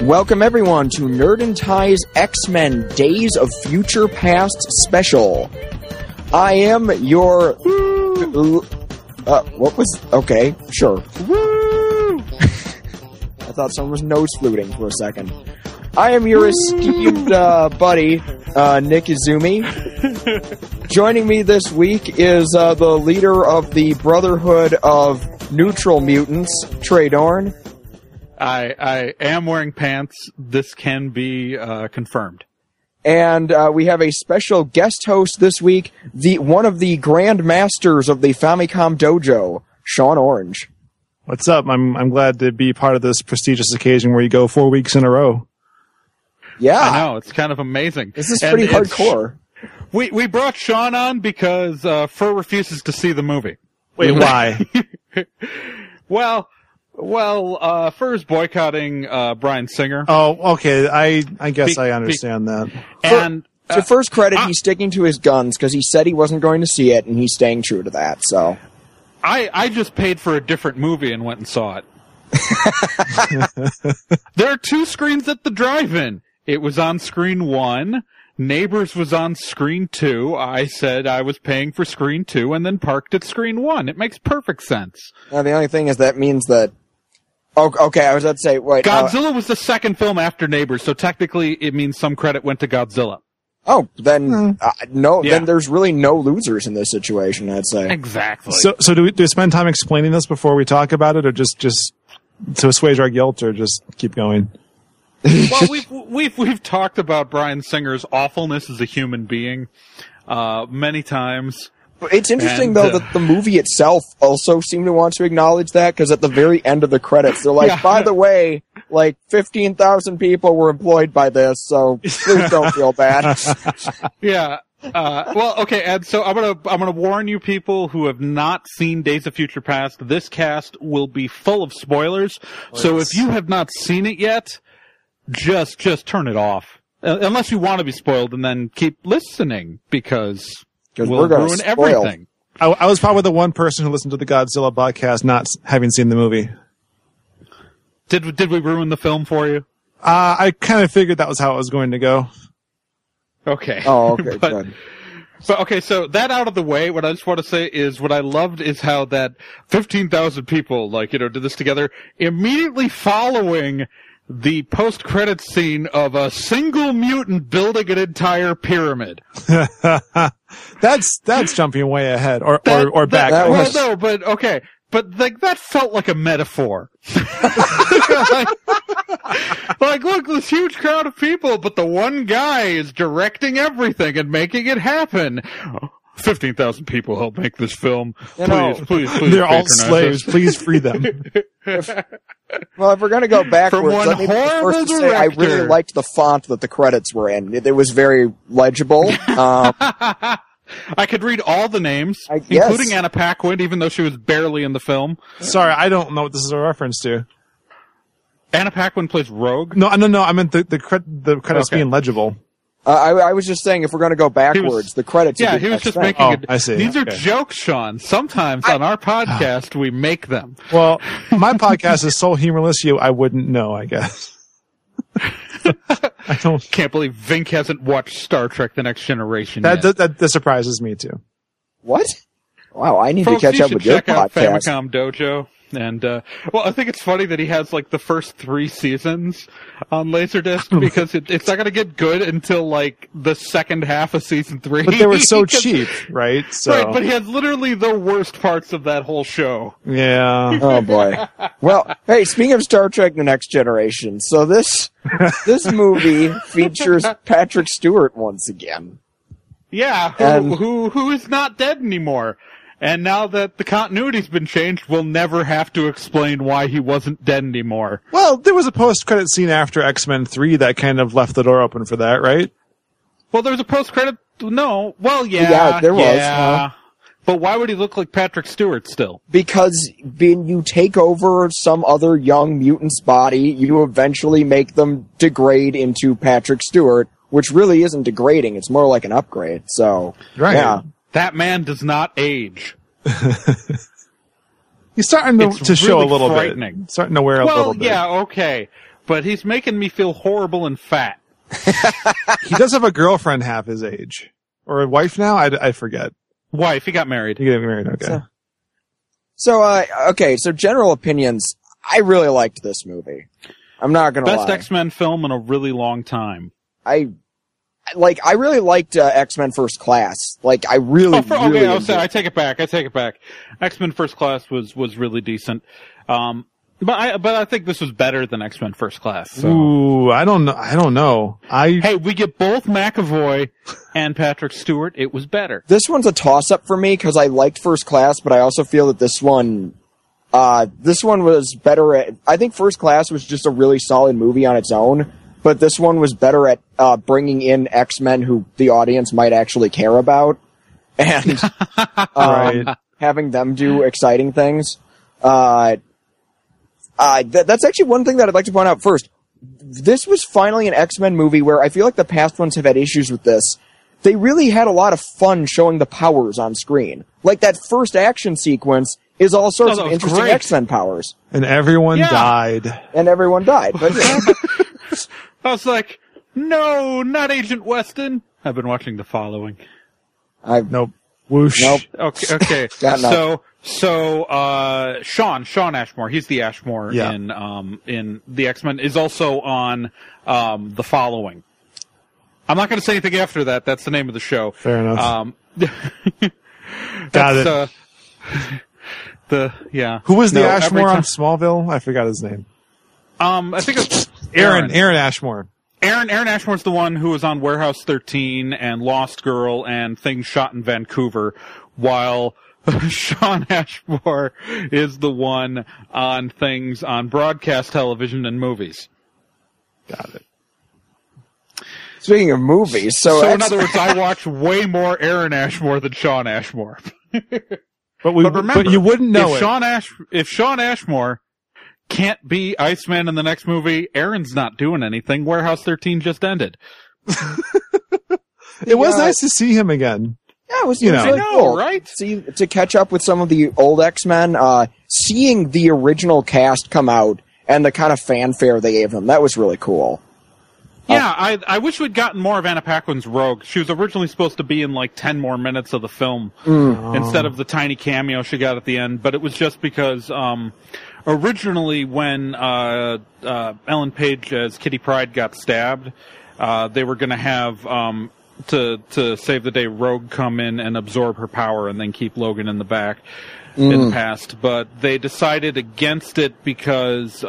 Welcome everyone to Nerd and Tie's X-Men Days of Future Past special. I am your... what was... Okay, sure. Woo! I thought someone was nose fluting for a second. I am your esteemed buddy, Nick Izumi. Joining me this week is the leader of the Brotherhood of Neutral Mutants, Trey Dorn. I am wearing pants. This can be confirmed. And we have a special guest host this week, one of the Grand Masters of the Famicom Dojo, Sean Orange. What's up? I'm glad to be part of this prestigious occasion where you go 4 weeks in a row. Yeah. I know, it's kind of amazing. This is pretty hardcore. We brought Sean on because Fur refuses to see the movie. Wait, why? Well, Fur's boycotting Bryan Singer. Oh, okay. I guess I understand that. And to first credit, he's sticking to his guns because he said he wasn't going to see it, and he's staying true to that. So, I just paid for a different movie and went and saw it. There are 2 screens at the drive-in. It was on screen 1. Neighbors was on screen 2. I said I was paying for screen 2 and then parked at screen 1. It makes perfect sense. Now, the only thing is that means that... Oh, okay, I was about to say... Wait, Godzilla was the second film after Neighbors, so technically it means some credit went to Godzilla. Oh, then no. Yeah. Then there's really no losers in this situation, I'd say. Exactly. So do we spend time explaining this before we talk about it, or just to assuage our guilt, or just keep going? Well, we've talked about Bryan Singer's awfulness as a human being many times. It's interesting, though, that the movie itself also seemed to want to acknowledge that, because at the very end of the credits, they're like, by the way, like, 15,000 people were employed by this, so please don't feel bad. Yeah. Well, okay, Ed, so I'm gonna warn you people who have not seen Days of Future Past, this cast will be full of spoilers, so if you have not seen it yet, just turn it off. Unless you want to be spoiled, and then keep listening, because we'll ruin everything. I was probably the one person who listened to the Godzilla podcast not having seen the movie. Did we ruin the film for you? I kind of figured that was how it was going to go. Okay. Oh, okay, good. But okay, so that out of the way, what I just want to say is what I loved is how that 15,000 people, did this together, immediately following the post-credits scene of a single mutant building an entire pyramid. That's jumping way ahead, or back. Well, no, but okay. But that felt like a metaphor. like, look, this huge crowd of people, but the one guy is directing everything and making it happen. 15,000 people help make this film. Please. They're all slaves. Please free them. Well, if we're going to go backwards, let me be the first to say I really liked the font that the credits were in. It was very legible. I could read all the names, including Anna Paquin, even though she was barely in the film. Sorry, I don't know what this is a reference to. Anna Paquin plays Rogue? No, I meant the credits being legible. I was just saying, if we're going to go backwards, the credits. Yeah, he was just making it. I see. These are jokes, Sean. Sometimes on our podcast, we make them. Well, my podcast is so humorless, I wouldn't know, I guess. I can't believe Vink hasn't watched Star Trek The Next Generation yet. That surprises me, too. What? Wow, I need Folks, to catch up with your podcast. Check out podcast. Famicom Dojo. And, I think it's funny that he has, the first 3 seasons on Laserdisc, because it's not gonna get good until, the second half of season 3. But they were so cheap, right? So. Right, but he has literally the worst parts of that whole show. Yeah. Oh, boy. Well, hey, speaking of Star Trek The Next Generation, so this movie features Patrick Stewart once again. Yeah, who is not dead anymore. And now that the continuity's been changed, we'll never have to explain why he wasn't dead anymore. Well, there was a post-credit scene after X-Men 3 that kind of left the door open for that, right? Well, there was a post-credit... No. Well, yeah, there was. But why would he look like Patrick Stewart still? Because when you take over some other young mutant's body, you eventually make them degrade into Patrick Stewart, which really isn't degrading. It's more like an upgrade. So, right. Yeah. That man does not age. He's starting to show a little bit. Starting to wear a little bit. Well, yeah, okay. but he's making me feel horrible and fat. He does have a girlfriend half his age. Or a wife now? I forget. Wife, he got married. He got married, okay. So general opinions. I really liked this movie. I'm not gonna lie. Best X-Men film in a really long time. I really liked X-Men First Class. Like, I really I take it back. X-Men First Class was really decent. But I think this was better than X-Men First Class. So. Ooh, I don't know. Hey, we get both McAvoy and Patrick Stewart. It was better. This one's a toss-up for me because I liked First Class, but I also feel that this one was better I think First Class was just a really solid movie on its own, but this one was better at bringing in X-Men who the audience might actually care about and having them do exciting things. That's actually one thing that I'd like to point out first. This was finally an X-Men movie where I feel like the past ones have had issues with this. They really had a lot of fun showing the powers on screen. Like that first action sequence is all sorts of interesting X-Men powers. And everyone died. And everyone died. But I was like, no, not Agent Weston. I've been watching The Following. Nope. Whoosh. Nope. Okay. So Sean Ashmore, he's the Ashmore in the X-Men, is also on The Following. I'm not going to say anything after that. That's the name of the show. Fair enough. Got it. Who was the Ashmore on Smallville? I forgot his name. I think it's Aaron Ashmore. Aaron Ashmore's the one who was on Warehouse 13 and Lost Girl and Things Shot in Vancouver, while Sean Ashmore is the one on things on broadcast television and movies. Got it. Speaking of movies, so in other words, I watch way more Aaron Ashmore than Sean Ashmore. But remember, you wouldn't know if Sean Ashmore can't be Iceman in the next movie, Aaron's not doing anything. Warehouse 13 just ended. It was nice to see him again. Yeah, it was really cool, right? See, to catch up with some of the old X-Men, seeing the original cast come out and the kind of fanfare they gave them, that was really cool. Yeah, I wish we'd gotten more of Anna Paquin's Rogue. She was originally supposed to be in like 10 more minutes of the film instead of the tiny cameo she got at the end, but it was just because originally when Ellen Page as Kitty Pryde got stabbed, they were going to have to save the day Rogue come in and absorb her power and then keep Logan in the back in the past, but they decided against it because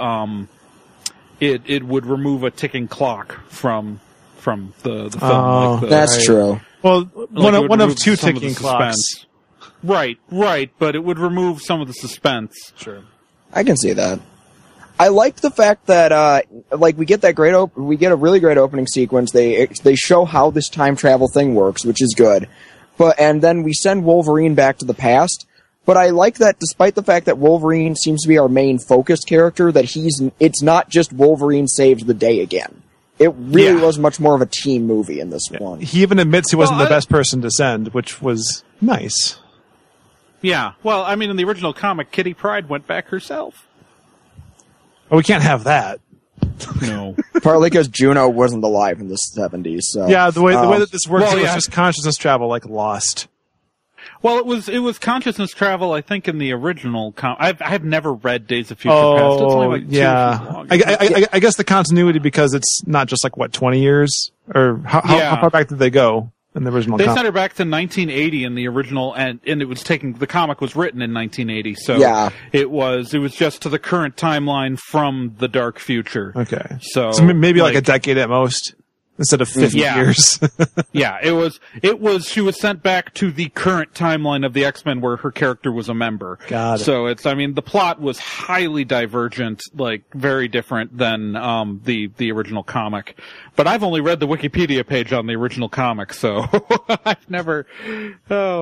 it would remove a ticking clock from the film. Oh, that's true. Well, one of two ticking clocks. Right, but it would remove some of the suspense. Sure. I can see that. I liked the fact that we get that we get a really great opening sequence. They show how this time travel thing works, which is good. And then we send Wolverine back to the past. But I like that despite the fact that Wolverine seems to be our main focused character, that it's not just Wolverine saved the day again. It really was much more of a team movie in this one. He even admits he wasn't the best person to send, which was nice. Yeah. Well, I mean, in the original comic, Kitty Pryde went back herself. Oh, we can't have that. No. Partly because Juno wasn't alive in the 70s. So. Yeah, the way that this works is just consciousness travel, like Lost. Well, it was consciousness travel, I think, in the original I've never read Days of Future Past. It's only like 2 years long. I guess the continuity, because it's not just like, 20 years? Or how far back did they go in the original They sent her back to 1980 in the original, and it was the comic was written in 1980, so it was just to the current timeline from the dark future. Okay. So maybe like a decade at most. Instead of 50 years. Yeah, it was, she was sent back to the current timeline of the X-Men where her character was a member. Got it. So the plot was highly divergent, like, very different than, the original comic. But I've only read the Wikipedia page on the original comic, so I've never, in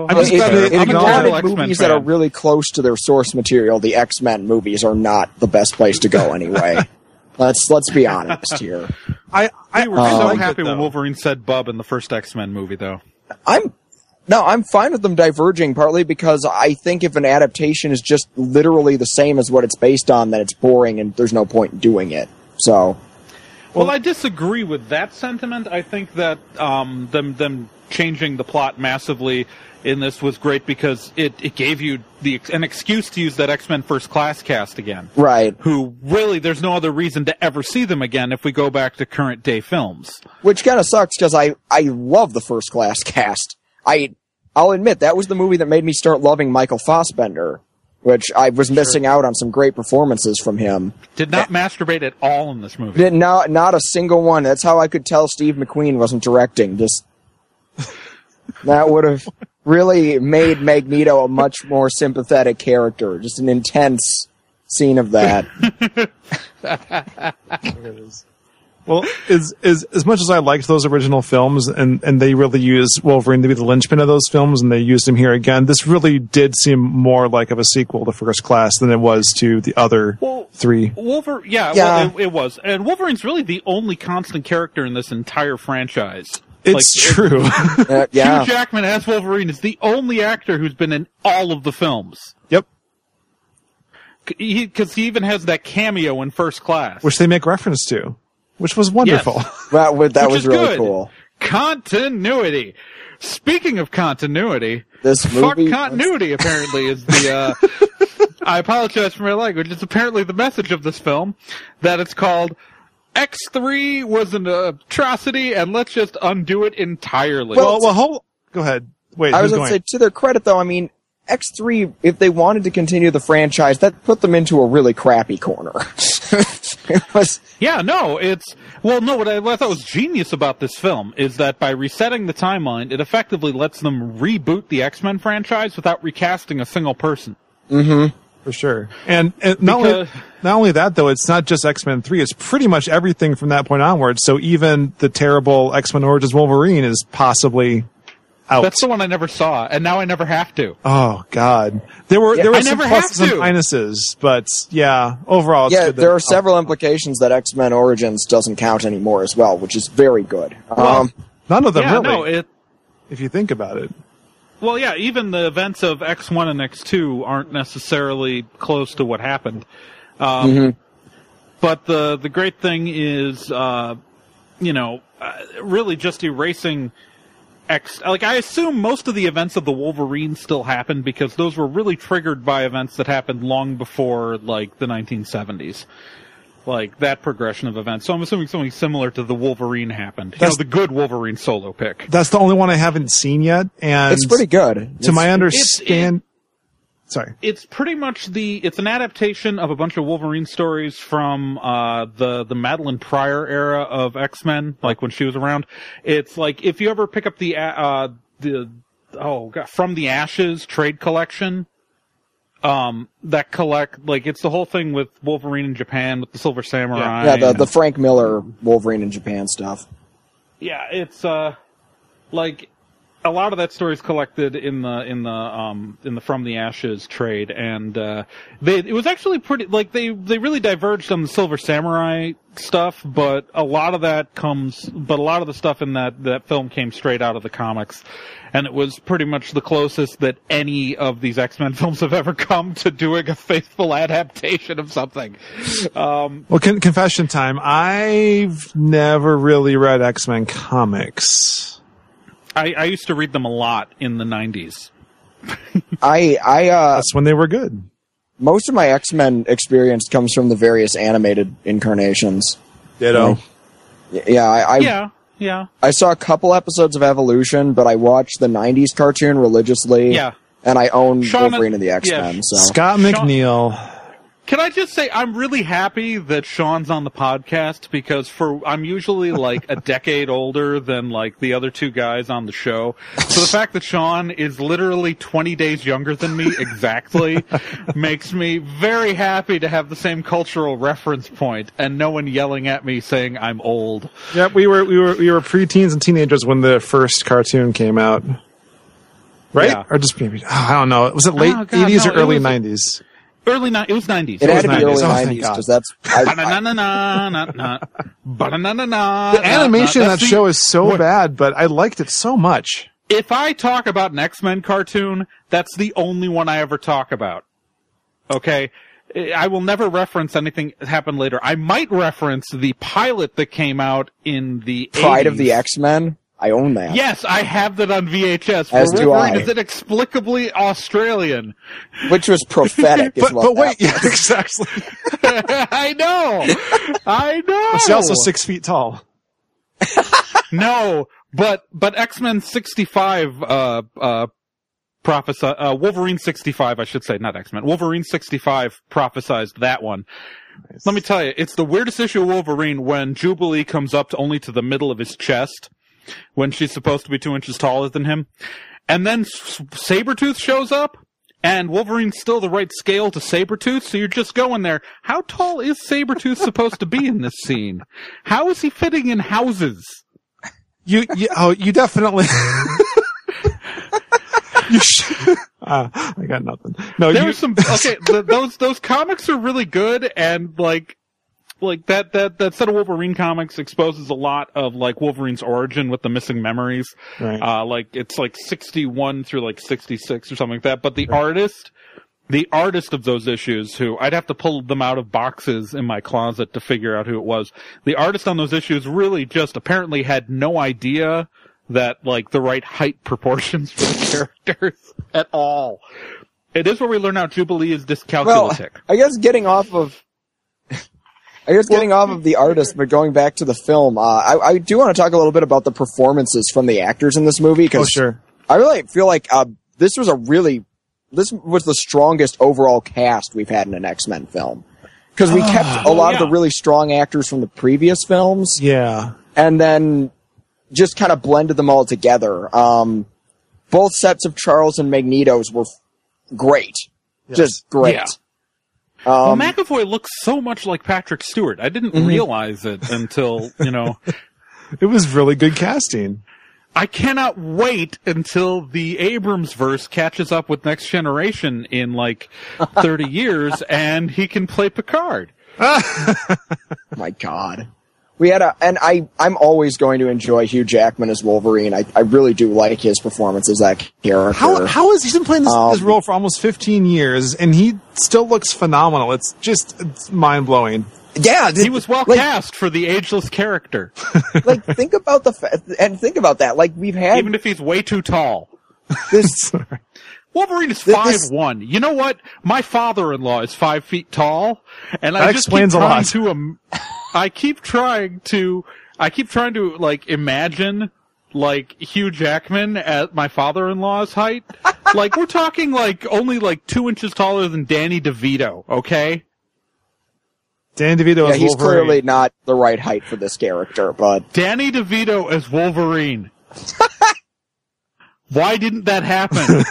movies that are really close to their source material, the X-Men movies are not the best place to go anyway. Let's be honest here. We were so happy when Wolverine said "bub" in the first X-Men movie, though. I'm fine with them diverging, partly because I think if an adaptation is just literally the same as what it's based on, then it's boring and there's no point in doing it. So, well, I disagree with that sentiment. I think that them changing the plot massively in this was great because it gave you an excuse to use that X-Men First Class cast again. Right. Who really, there's no other reason to ever see them again if we go back to current day films. Which kind of sucks because I love the First Class cast. I'll admit that was the movie that made me start loving Michael Fassbender, which I was missing out on some great performances from him. Did not masturbate at all in this movie. Not a single one. That's how I could tell Steve McQueen wasn't directing. Just that would have really made Magneto a much more sympathetic character. Just an intense scene of that. Well, as much as I liked those original films, and they really used Wolverine to be the linchpin of those films, and they used him here again, this really did seem more like of a sequel to First Class than it was to the other three. Well, it was. And Wolverine's really the only constant character in this entire franchise. It's true. Hugh Jackman as Wolverine is the only actor who's been in all of the films. Yep. Because he even has that cameo in First Class. Which they make reference to. Which was wonderful. Yes. That was really good. Cool. Continuity. Speaking of continuity, this movie... Fuck continuity, apparently, is the... I apologize for my language. It's apparently the message of this film, that it's called... X3 was an atrocity, and let's just undo it entirely. Go ahead. Wait, I was going to say, to their credit, though, I mean, X3, if they wanted to continue the franchise, that put them into a really crappy corner. What I thought was genius about this film is that by resetting the timeline, it effectively lets them reboot the X-Men franchise without recasting a single person. Mm-hmm. For sure. And not only that, though, it's not just X-Men 3. It's pretty much everything from that point onwards. So even the terrible X-Men Origins Wolverine is possibly out. That's the one I never saw, and now I never have to. Oh, God. There were some pluses and minuses, but yeah, overall it's good. There are several implications that X-Men Origins doesn't count anymore as well, which is very good. None of them really, if you think about it. Well, yeah, even the events of X1 and X2 aren't necessarily close to what happened. But the great thing is, really just erasing X. Like, I assume most of the events of the Wolverine still happened because those were really triggered by events that happened long before, like, the 1970s. Like, that progression of events. So I'm assuming something similar to the Wolverine happened. The good Wolverine solo pick. That's the only one I haven't seen yet, and it's pretty good. To my understanding... Sorry. It's pretty much it's an adaptation of a bunch of Wolverine stories from the Madeline Pryor era of X-Men, like when she was around. It's like, if you ever pick up From the Ashes trade collection... it's the whole thing with Wolverine in Japan with the Silver Samurai. Yeah, the Frank Miller Wolverine in Japan stuff. Yeah, it's a lot of that story is collected in the From the Ashes trade, and it was actually pretty. Like they really diverged on the Silver Samurai stuff, but a lot of the stuff in that film came straight out of the comics, and it was pretty much the closest that any of these X-Men films have ever come to doing a faithful adaptation of something. Confession time. I've never really read X-Men comics. I used to read them a lot in the 90s. That's when they were good. Most of my X-Men experience comes from the various animated incarnations. Ditto. I saw a couple episodes of Evolution, but I watched the 90s cartoon religiously. Yeah. And I own Wolverine and the X-Men. Yeah. So. Scott McNeil. Can I just say, I'm really happy that Sean's on the podcast because I'm usually like a decade older than like the other two guys on the show. So the fact that Sean is literally 20 days younger than me exactly makes me very happy to have the same cultural reference point and no one yelling at me saying I'm old. Yep, we were preteens and teenagers when the first cartoon came out. Right? Yeah. Or just maybe, I don't know. Was it late 80s or early 90s? It was 90s. It had to be early 90s because that's... The animation in that show is so bad, but I liked it so much. If I talk about an X-Men cartoon, that's the only one I ever talk about. Okay? I will never reference anything that happened later. I might reference the pilot that came out in the Pride 80s. of the X-Men. I own that. Yes, I have that on VHS. As do Wolverine I. is inexplicably Australian. Which was prophetic as well. But wait, yeah, exactly. I know. She's also 6 feet tall. No, but X-Men 65 Wolverine 65, I should say, not X-Men. Wolverine 65 prophesized that one. Nice. Let me tell you, it's the weirdest issue of Wolverine when Jubilee comes up to only to the middle of his chest, when she's supposed to be 2 inches taller than him. And then Sabretooth shows up, and Wolverine's still the right scale to Sabretooth, so you're just going there. How tall is Sabretooth supposed to be in this scene? How is he fitting in houses? You definitely. You should. I got nothing. No, there was some. Okay, those comics are really good, and like that set of Wolverine comics exposes a lot of like Wolverine's origin with the missing memories. Right. Like it's like 61 through like 66 or something like that. But the artist of those issues, who I'd have to pull them out of boxes in my closet to figure out who it was. The artist on those issues really just apparently had no idea that like the right height proportions for the characters at all. It is where we learn how Jubilee is dyscalculic. Well, I guess getting off of the artist, but going back to the film, I do want to talk a little bit about the performances from the actors in this movie. Oh, sure. I really feel like this was the strongest overall cast we've had in an X-Men film. Because we kept a lot of the really strong actors from the previous films. Yeah. And then just kind of blended them all together. Both sets of Charles and Magneto's were great. Yes. Just great. Yeah. Well, McAvoy looks so much like Patrick Stewart. I didn't realize it until, It was really good casting. I cannot wait until the Abrams verse catches up with Next Generation in like 30 years and he can play Picard. My God. I'm always going to enjoy Hugh Jackman as Wolverine. I really do like his performance as that character. How is he's been playing this role for almost 15 years and he still looks phenomenal. It's mind blowing. Yeah, he was well cast for the ageless character. Like, think about that. Like, we've had, even if he's way too tall. This Wolverine is 5'1". You know what? My father-in-law is 5 feet tall, and that explains a lot. I keep trying to like imagine like Hugh Jackman at my father-in-law's height. Like, we're talking like only like 2 inches taller than Danny DeVito. Okay. Danny DeVito is he's Wolverine. Clearly not the right height for this character, but Danny DeVito as Wolverine. Why didn't that happen?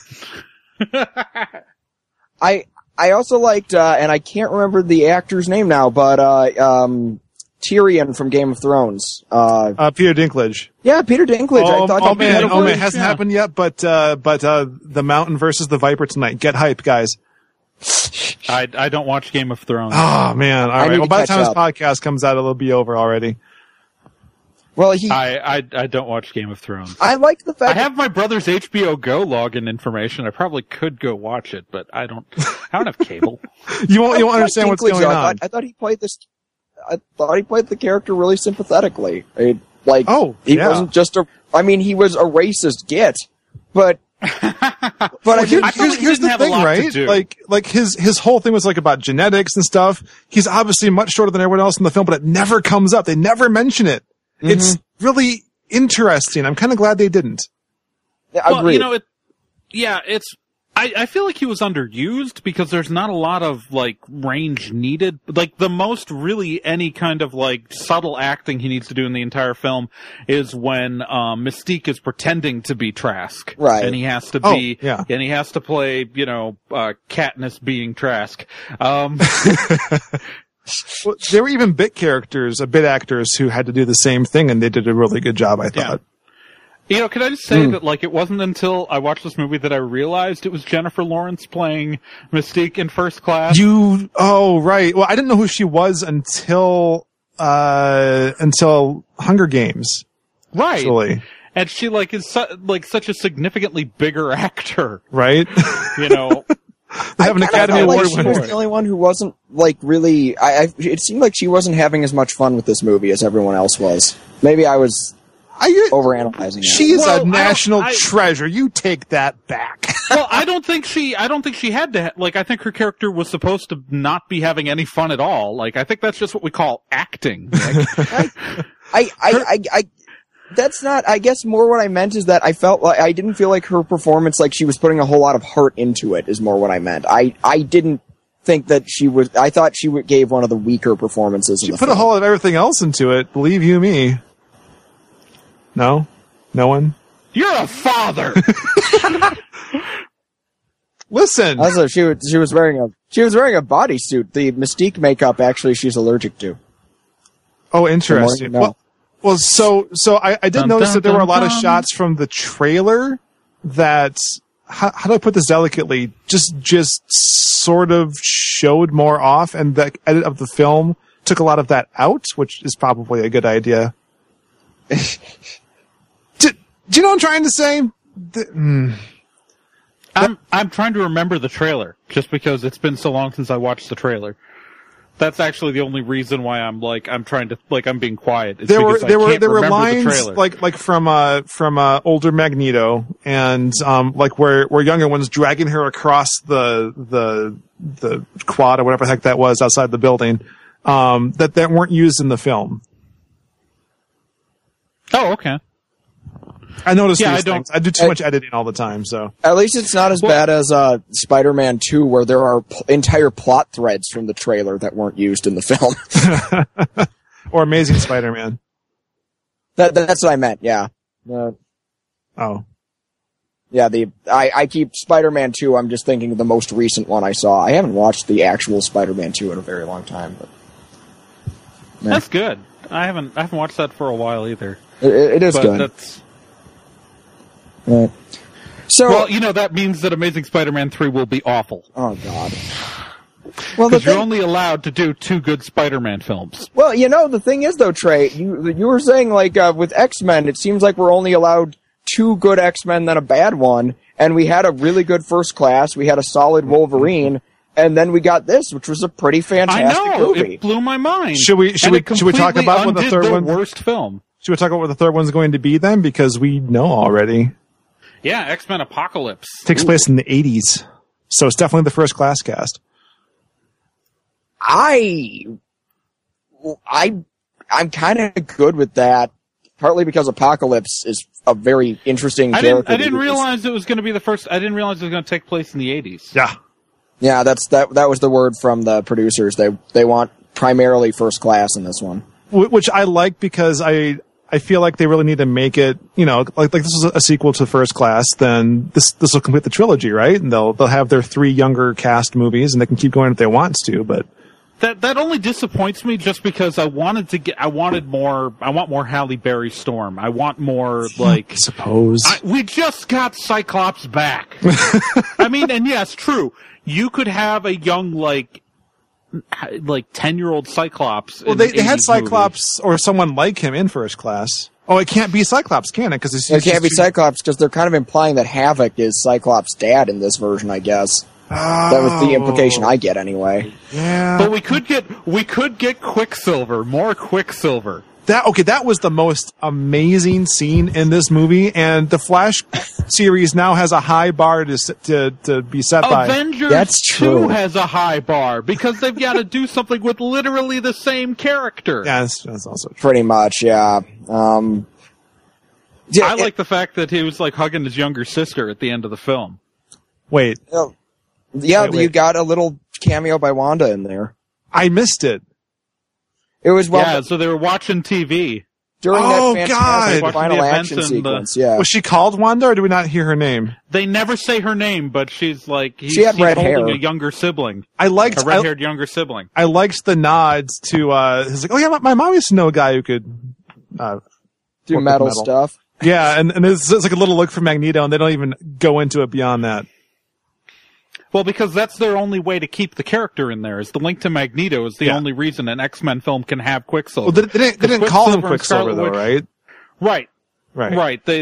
I also liked, and I can't remember the actor's name now, but Tyrion from Game of Thrones. Peter Dinklage. Yeah, Peter Dinklage. I thought it hasn't happened yet, but the Mountain versus the Viper tonight. Get hype, guys. I don't watch Game of Thrones. Oh man! All right. Well, by the time this podcast comes out, it'll be over already. Well, I don't watch Game of Thrones. I like the fact I have my brother's HBO Go login information. I probably could go watch it, but I don't have cable. You won't understand what's going on. I thought he played the character really sympathetically. He wasn't just he was a racist git, but here's the thing, right? Like his whole thing was like about genetics and stuff. He's obviously much shorter than everyone else in the film, but it never comes up. They never mention it. Mm-hmm. It's really interesting. I'm kind of glad they didn't. I agree. I feel like he was underused because there's not a lot of like range needed. Like, the most really any kind of like subtle acting he needs to do in the entire film is when Mystique is pretending to be Trask, right? And he has to and he has to play Katniss being Trask. Well, there were even bit actors who had to do the same thing, and they did a really good job, I thought. Yeah. Can I just say that, like, it wasn't until I watched this movie that I realized it was Jennifer Lawrence playing Mystique in First Class. Right. Well, I didn't know who she was until Hunger Games. Right. Actually. And she, like, is such a significantly bigger actor. Right. They have an Academy felt like Award she winner. was the only one who wasn't like really. It seemed like she wasn't having as much fun with this movie as everyone else was. Maybe I was overanalyzing it. She's Well, a national I- treasure. You take that back. Well, I don't think she had to. Like, I think her character was supposed to not be having any fun at all. Like, I think that's just what we call acting. Like, That's not. I guess more what I meant is that I felt like I didn't feel like her performance, like she was putting a whole lot of heart into it. Is more what I meant. I didn't think that she was. I thought she gave one of the weaker performances. She put a whole lot of everything else into it. Believe you me. No one. you're a father. Listen. Also, she was wearing a bodysuit. The Mystique makeup, actually, she's allergic to. Oh, interesting. No. Well, so I did Dun, notice dun, that there were a dun, lot of dun. shots from the trailer that, how do I put this delicately? Just sort of showed more off, and the edit of the film took a lot of that out, which is probably a good idea. Do you know what I'm trying to say? I'm trying to remember the trailer just because it's been so long since I watched the trailer. That's actually the only reason why I'm being quiet. It's There were because I can't there were remember the lines trailer. like from older Magneto, and like where younger ones dragging her across the quad or whatever the heck that was outside the building, that weren't used in the film. Oh, okay. I noticed Yeah, these I don't- things. I do too much editing all the time, so. At least it's not as bad as Spider-Man 2, where there are entire plot threads from the trailer that weren't used in the film. Or Amazing Spider-Man. That's what I meant. Yeah. Oh. Yeah, I keep Spider-Man 2, I'm just thinking of the most recent one I saw. I haven't watched the actual Spider-Man 2 in a very long time, but That's good. I haven't watched that for a while either. it is But good. that's Right. So, well, that means that Amazing Spider-Man 3 will be awful. oh god. Well, Because you're only allowed to do 2 good Spider-Man films. well, the thing is though, Trey, you were saying like with X-Men, it seems like we're only allowed 2 good X-Men then a bad one, and we had a really good First Class, we had a solid Wolverine, and then we got this, which was a pretty fantastic I know movie. it blew my mind. Should we talk completely about what the undid third one? worst film? Should we talk about what the third one's going to be then? Because we know already. Yeah, X-Men Apocalypse Takes place in the 80s. So it's definitely the First Class cast. I'm kind of good with that, partly because Apocalypse is a very interesting I character. didn't realize it was going to be the first. I didn't realize it was going to take place in the 80s. Yeah. Yeah, that was the word from the producers. They want primarily First Class in this one. Which I like because I feel like they really need to make it, like this is a sequel to First Class, then this will complete the trilogy, right? And they'll have their 3 younger cast movies, and they can keep going if they want to, but That only disappoints me just because I want more Halle Berry Storm. I want more like I suppose. we just got Cyclops back. I mean, and yes, true. You could have a young like 10-year-old Cyclops. Well, in they an had 80s Cyclops or someone like him in First Class. Oh, it can't be Cyclops, can it? Because It can't be Cyclops because they're kind of implying that Havoc is Cyclops' dad in this version, I guess. That was the implication I get anyway. Yeah. But we could get Quicksilver, more Quicksilver. That was the most amazing scene in this movie, and the Flash series now has a high bar to be set by. Avengers That's 2 true. has a high bar because they've got to do something with literally the same character. Yeah, that's also true. Pretty much, yeah. Yeah, I like the fact that he was like hugging his younger sister at the end of the film. Wait, yeah, wait. you got a little cameo by Wanda in there. I missed it. It was Yeah, so they were watching TV. during Oh, that God. fantastic Watching final the action events and the- sequence. Yeah, Was she called Wanda, or do we not hear her name? They never say her name, but she's like She had red holding hair. a younger sibling, I liked a red-haired younger sibling. I liked the nods to he's like, oh yeah, my mom used to know a guy who could do work with metal metal. stuff. Yeah, and it's like a little look for Magneto, and they don't even go into it beyond that. Well, because that's their only way to keep the character in there. Is the link to Magneto is the only reason an X-Men film can have Quicksilver. Well, they didn't call him and Quicksilver Scarlet though, Witch- right? Right. They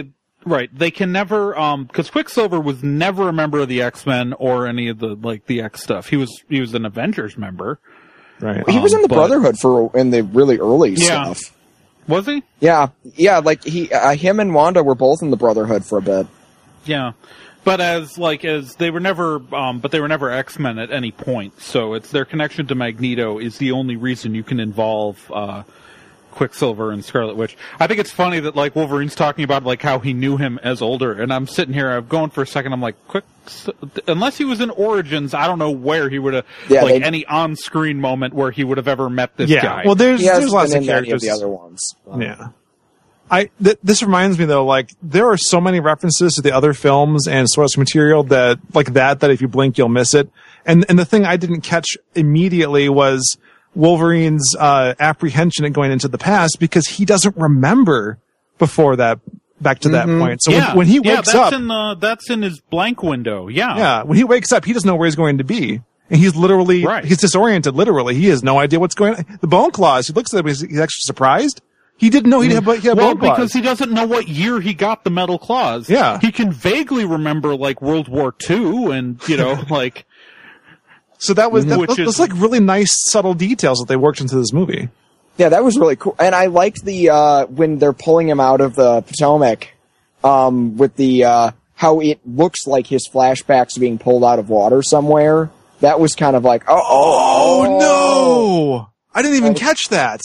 Right. They can never, because Quicksilver was never a member of the X-Men or any of the X stuff. He was an Avengers member. Right. He was in the Brotherhood in the really early stuff. Was he? Yeah. Like him and Wanda were both in the Brotherhood for a bit. Yeah. But as they were never, but they were never X-Men at any point. So it's their connection to Magneto is the only reason you can involve, Quicksilver and Scarlet Witch. I think it's funny that like Wolverine's talking about like how he knew him as older, and I'm sitting here, I'm going for a second, I'm like, unless he was in Origins, I don't know where he would have any on-screen moment where he would have ever met this guy. Well, there's lots of characters. Of the other ones. Yeah. This reminds me though, like there are so many references to the other films and source material that if you blink you'll miss it. And the thing I didn't catch immediately was Wolverine's apprehension at going into the past because he doesn't remember before that back to that point. So when he wakes up, that's in his blank window. Yeah. When he wakes up, he doesn't know where he's going to be. And he's literally, he's disoriented, literally. He has no idea what's going on. The bone claws, he looks at them, he's actually surprised. He didn't know he had bone claws. Because he doesn't know what year he got the metal claws. Yeah. He can vaguely remember, like, World War II and, like... So that's like really nice, subtle details that they worked into this movie. Yeah, that was really cool. And I liked the, when they're pulling him out of the Potomac, with the, how it looks like his flashbacks being pulled out of water somewhere. That was kind of like, oh no! I didn't even catch that.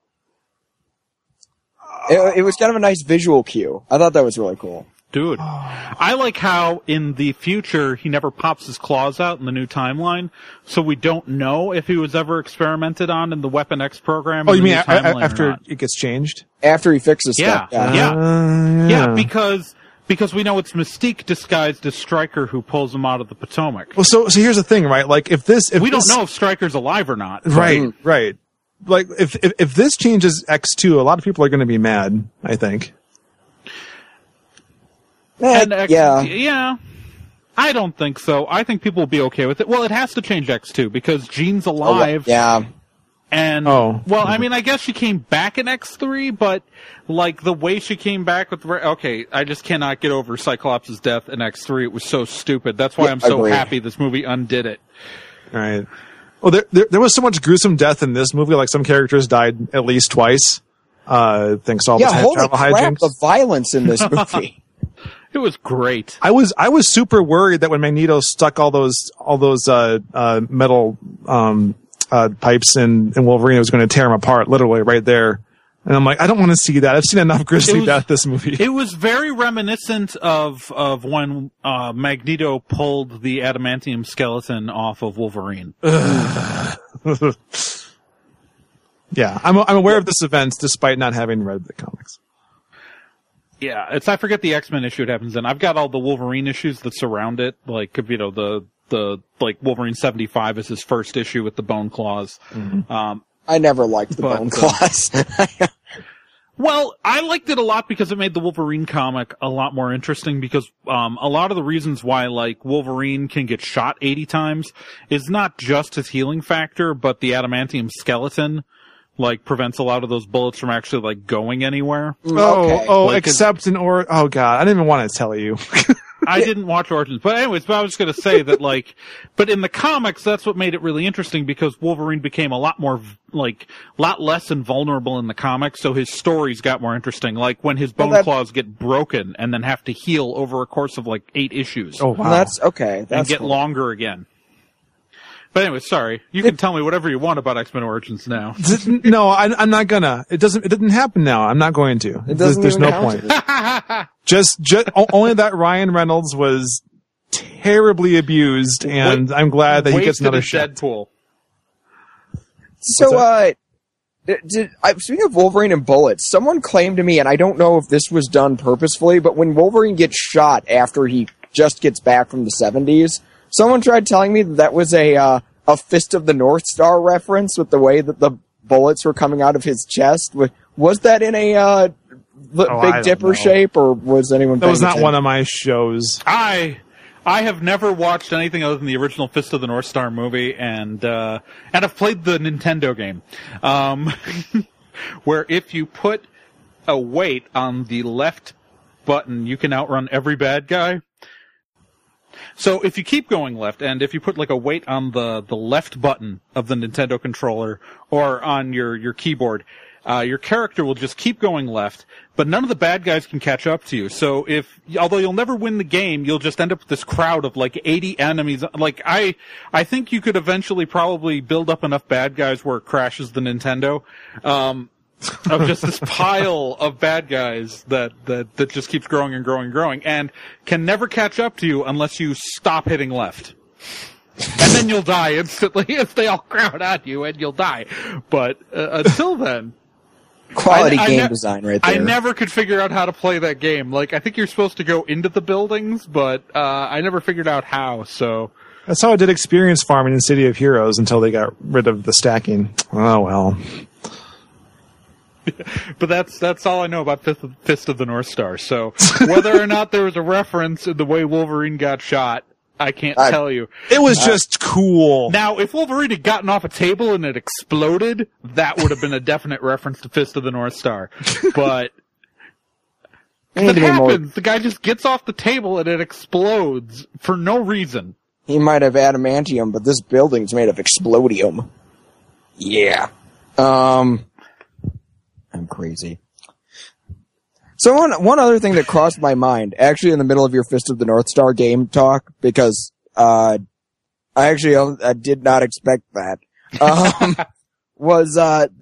It was kind of a nice visual cue. I thought that was really cool. Dude, I like how in the future he never pops his claws out in the new timeline, so we don't know if he was ever experimented on in the Weapon X program. Oh, you mean after it gets changed? After he fixes stuff. Yeah, because we know it's Mystique disguised as Stryker who pulls him out of the Potomac. Well, so here's the thing, right? Like if we don't know if Stryker's alive or not. Right. Like if this changes X2, a lot of people are going to be mad, I think. Yeah. I don't think so. I think people will be okay with it. Well, it has to change X2 because Jean's alive. And, I mean, I guess she came back in X3, but, like, the way she came back with... I just cannot get over Cyclops' death in X3. It was so stupid. That's why I'm so happy this movie undid it. Right. Well, there was so much gruesome death in this movie. Like, some characters died at least twice. Thanks to all the holy crap, the violence in this movie. It was great. I was super worried that when Magneto stuck all those metal pipes in Wolverine, it was going to tear him apart, literally right there. And I'm like, I don't want to see that. I've seen enough grisly death this movie. It was very reminiscent of when Magneto pulled the adamantium skeleton off of Wolverine. Yeah, I'm aware of this event despite not having read the comics. Yeah, I forget the X-Men issue it happens in. I've got all the Wolverine issues that surround it, like, the Wolverine 75 is his first issue with the bone claws. Mm-hmm. I never liked the bone claws. Well, I liked it a lot because it made the Wolverine comic a lot more interesting because, a lot of the reasons why, like, Wolverine can get shot 80 times is not just his healing factor, but the adamantium skeleton, like, prevents a lot of those bullets from actually, like, going anywhere. Except oh god, I didn't even want to tell you. I didn't watch Origins. But anyways, I was just going to say that, like, but in the comics, that's what made it really interesting because Wolverine became a lot less invulnerable in the comics, so his stories got more interesting. Like, when his bone claws get broken and then have to heal over a course of, like, 8 issues. Oh, wow. Well, that's okay. And get longer again. But anyway, sorry. You can tell me whatever you want about X-Men Origins now. No, I'm not gonna. It didn't happen now. I'm not going to. There's no point. Just only that Ryan Reynolds was terribly abused, and I'm glad that he gets another shot. Deadpool. So, speaking of Wolverine and bullets, someone claimed to me, and I don't know if this was done purposefully, but when Wolverine gets shot after he just gets back from the 70s, someone tried telling me that was a Fist of the North Star reference with the way that the bullets were coming out of his chest. Was that in a Big Dipper shape, or was anyone? That was not one of my shows. I have never watched anything other than the original Fist of the North Star movie, and I've played the Nintendo game, where if you put a weight on the left button, you can outrun every bad guy. So if you keep going left, and if you put like a weight on the left button of the Nintendo controller or on your keyboard, your character will just keep going left, but none of the bad guys can catch up to you. So although you'll never win the game, you'll just end up with this crowd of like 80 enemies. Like I think you could eventually probably build up enough bad guys where it crashes the Nintendo, of just this pile of bad guys that just keeps growing and growing and growing, and can never catch up to you unless you stop hitting left. And then you'll die instantly if they all crowd at you, and you'll die. But until then... Quality game design right there. I never could figure out how to play that game. Like, I think you're supposed to go into the buildings, but I never figured out how, so... That's how I did experience farming in City of Heroes until they got rid of the stacking. Oh, well... But that's all I know about Fist of the North Star. So whether or not there was a reference in the way Wolverine got shot, I can't tell you. It was just cool. Now, if Wolverine had gotten off a table and it exploded, that would have been a definite reference to Fist of the North Star. But it happens. The guy just gets off the table and it explodes for no reason. He might have adamantium, but this building's made of explodium. Yeah. I'm crazy. So one other thing that crossed my mind, actually in the middle of your Fist of the North Star game talk, because I did not expect that, was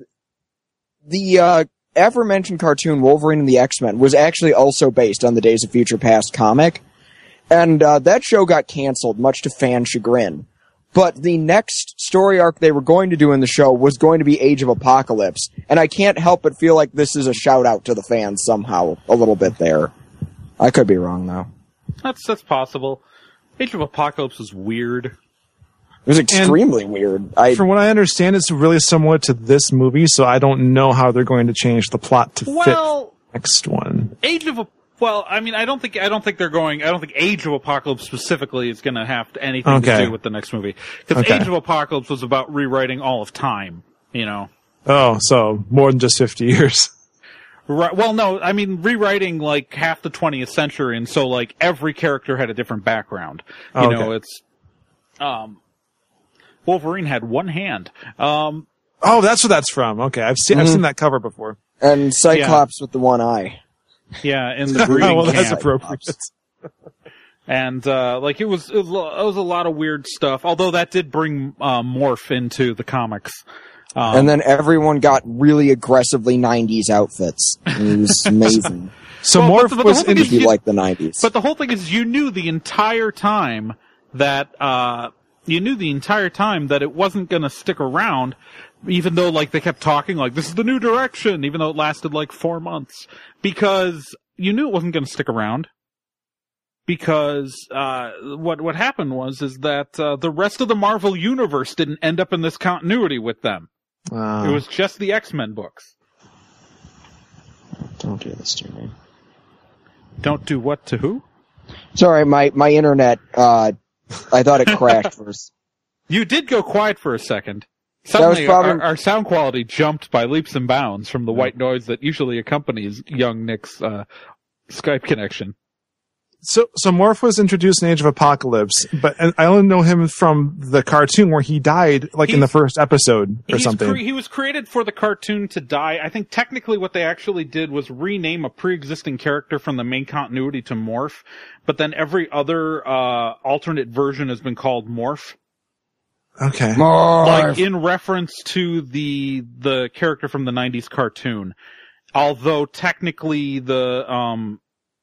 the aforementioned cartoon Wolverine and the X-Men was actually also based on the Days of Future Past comic, and that show got canceled, much to fan chagrin. But the next story arc they were going to do in the show was going to be Age of Apocalypse, and I can't help but feel like this is a shout-out to the fans somehow, a little bit there. I could be wrong, though. That's possible. Age of Apocalypse was weird. It was extremely weird. From what I understand, it's really similar to this movie, so I don't know how they're going to change the plot to fit the next one. Well, I mean, I don't think Age of Apocalypse specifically is going to have anything to do with the next movie. Because Age of Apocalypse was about rewriting all of time, you know. Oh, so more than just 50 years. Right. Well, no, I mean, rewriting like half the 20th century, and so like every character had a different background. You know, it's, Wolverine had one hand. Oh, that's what that's from. Okay. I've seen that cover before. And Cyclops with the one eye. Yeah, in the breeding camp. That's appropriate. And like it was a lot of weird stuff. Although that did bring Morph into the comics. And then everyone got really aggressively 90s outfits. It was amazing. So Morph was if you like the 90s. But the whole thing is, you knew the entire time that it wasn't going to stick around. Even though, like, they kept talking, like, this is the new direction, even though it lasted, like, 4 months. Because you knew it wasn't going to stick around. Because, what happened was that, the rest of the Marvel Universe didn't end up in this continuity with them. It was just the X-Men books. Don't do this to me. Don't do what to who? Sorry, my internet, I thought it crashed first. You did go quiet for a second. Suddenly, our sound quality jumped by leaps and bounds from the white noise that usually accompanies young Nick's Skype connection. So Morph was introduced in Age of Apocalypse, but I only know him from the cartoon where he died, in the first episode or something. He was created for the cartoon to die. I think technically what they actually did was rename a pre-existing character from the main continuity to Morph, but then every other alternate version has been called Morph. Okay. Morph. Like in reference to the character from the 90s cartoon. Although technically the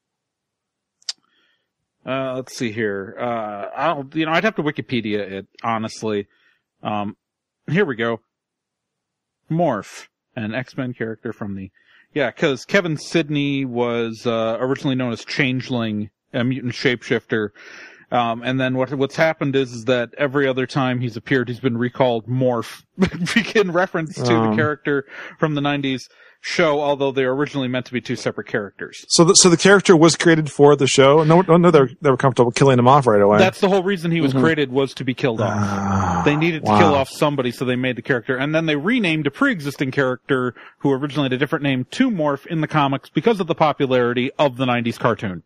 let's see here. I'd have to Wikipedia it, honestly. Here we go. Morph, an X-Men character from the... Yeah, because Kevin Sidney was originally known as Changeling, a mutant shapeshifter. And then what's happened is that every other time he's appeared, he's been recalled Morph, in reference to the character from the 90s show, although they were originally meant to be two separate characters. So the character was created for the show? No, they were comfortable killing him off right away. That's the whole reason he was created, was to be killed off. They needed to kill off somebody, so they made the character. And then they renamed a pre-existing character, who originally had a different name, to Morph in the comics because of the popularity of the 90s cartoon.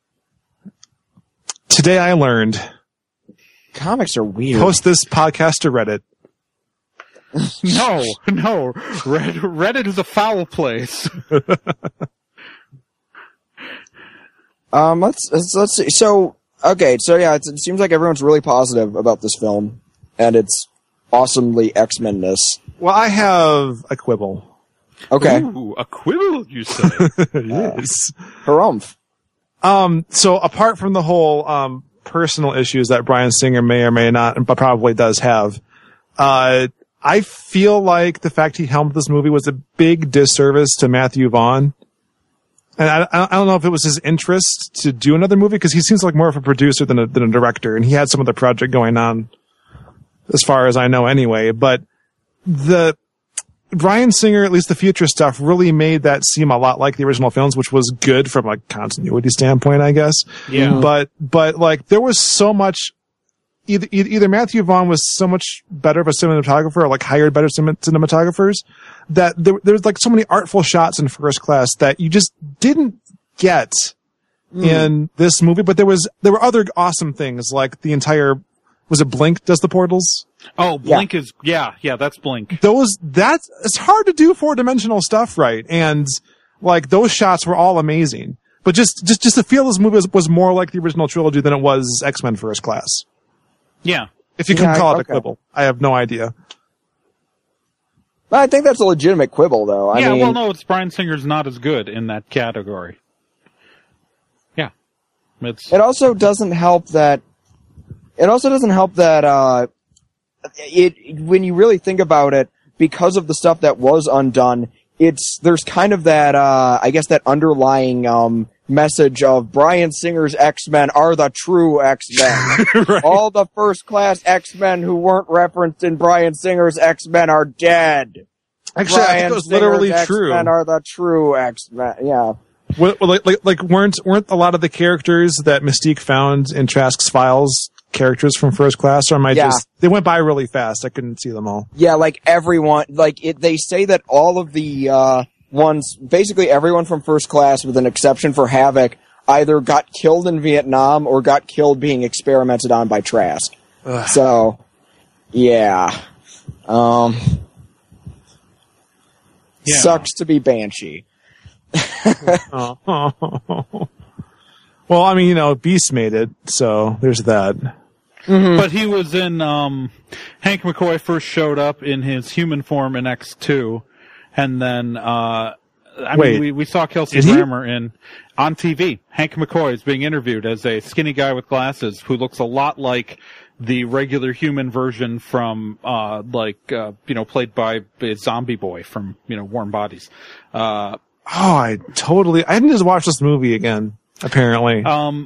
Today I learned. Comics are weird. Post this podcast to Reddit. No. Reddit is a foul place. Let's see. So yeah, it seems like everyone's really positive about this film, and it's awesomely X-Men-ness. Well, I have a quibble. Okay. Ooh, a quibble, you say? Yes. Harumph. So apart from the whole personal issues that Bryan Singer may or may not, but probably does have, I feel like the fact he helmed this movie was a big disservice to Matthew Vaughn. And I don't know if it was his interest to do another movie, because he seems like more of a producer than a director, and he had some other project going on, as far as I know anyway. But the Bryan Singer, at least the future stuff, really made that seem a lot like the original films, which was good from a continuity standpoint, I guess. Yeah. But like, there was so much. Either Matthew Vaughn was so much better of a cinematographer, or like hired better cinematographers, that there's like so many artful shots in First Class that you just didn't get in this movie. But there were other awesome things, like the entire, was it Blink does the portals? Oh, Blink is, yeah, that's Blink. It's hard to do 4-dimensional stuff right. And like, those shots were all amazing. But just to feel this movie was more like the original trilogy than it was X-Men First Class. Yeah. If you can call it a quibble. I have no idea. I think that's a legitimate quibble, though. I mean, well, no, it's Bryan Singer's not as good in that category. Yeah. It also doesn't help that when you really think about it, because of the stuff that was undone, there's kind of that, I guess that underlying, message of Bryan Singer's X-Men are the true X-Men. Right. All the first-class X-Men who weren't referenced in Bryan Singer's X-Men are dead. Actually, I think it was literally true. X-Men are the true X-Men. Yeah. Like weren't a lot of the characters that Mystique found in Trask's files characters from First Class, or am I just, they went by really fast. I couldn't see them all. Yeah, like everyone, they say that all of the, basically everyone from First Class, with an exception for Havoc, either got killed in Vietnam or got killed being experimented on by Trask. Ugh. So, yeah. Sucks to be Banshee. Well, I mean, Beast made it, so there's that. Mm-hmm. But he was in, Hank McCoy first showed up in his human form in X2. And then, we saw Kelsey Grammer on TV. Hank McCoy is being interviewed as a skinny guy with glasses who looks a lot like the regular human version from, played by Zombie Boy from, Warm Bodies. I didn't just watch this movie again, apparently.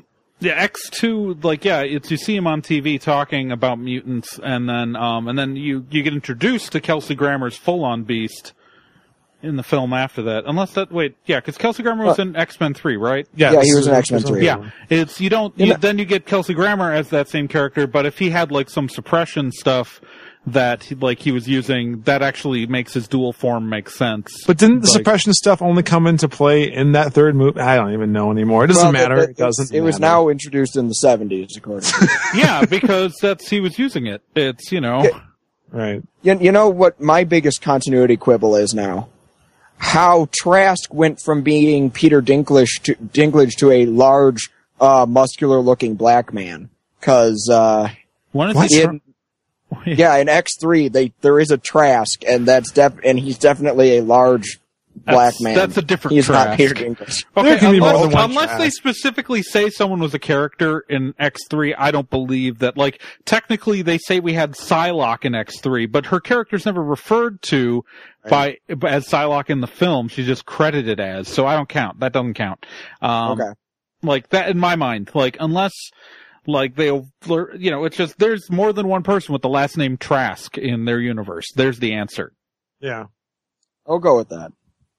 X2, you see him on TV talking about mutants, and then you get introduced to Kelsey Grammer's full-on Beast in the film after that. Because Kelsey Grammer was in X-Men 3, right? Yeah, he was in X-Men 3. Yeah. Then you get Kelsey Grammer as that same character, but if he had, some suppression stuff that, he was using, that actually makes his dual form make sense. But didn't the suppression stuff only come into play in that third movie? I don't even know anymore. It doesn't matter. It doesn't matter. It was now introduced in the 70s, according to Yeah, because he was using it. It's, Right. You know what my biggest continuity quibble is now? How Trask went from being Peter Dinklage to a large, muscular-looking black man. Because, in X3, there is a Trask, and and he's definitely a large black man. That's a different He's Trask. not Peter Dinklage. Okay, unless they specifically say someone was a character in X3, I don't believe that. Technically, they say we had Psylocke in X3, but her character's never referred to as Psylocke in the film. She's just credited as, so I don't count. That doesn't count. Okay. That in my mind. Unless Like it's just there's more than one person with the last name Trask in their universe. There's the answer. Yeah. I'll go with that.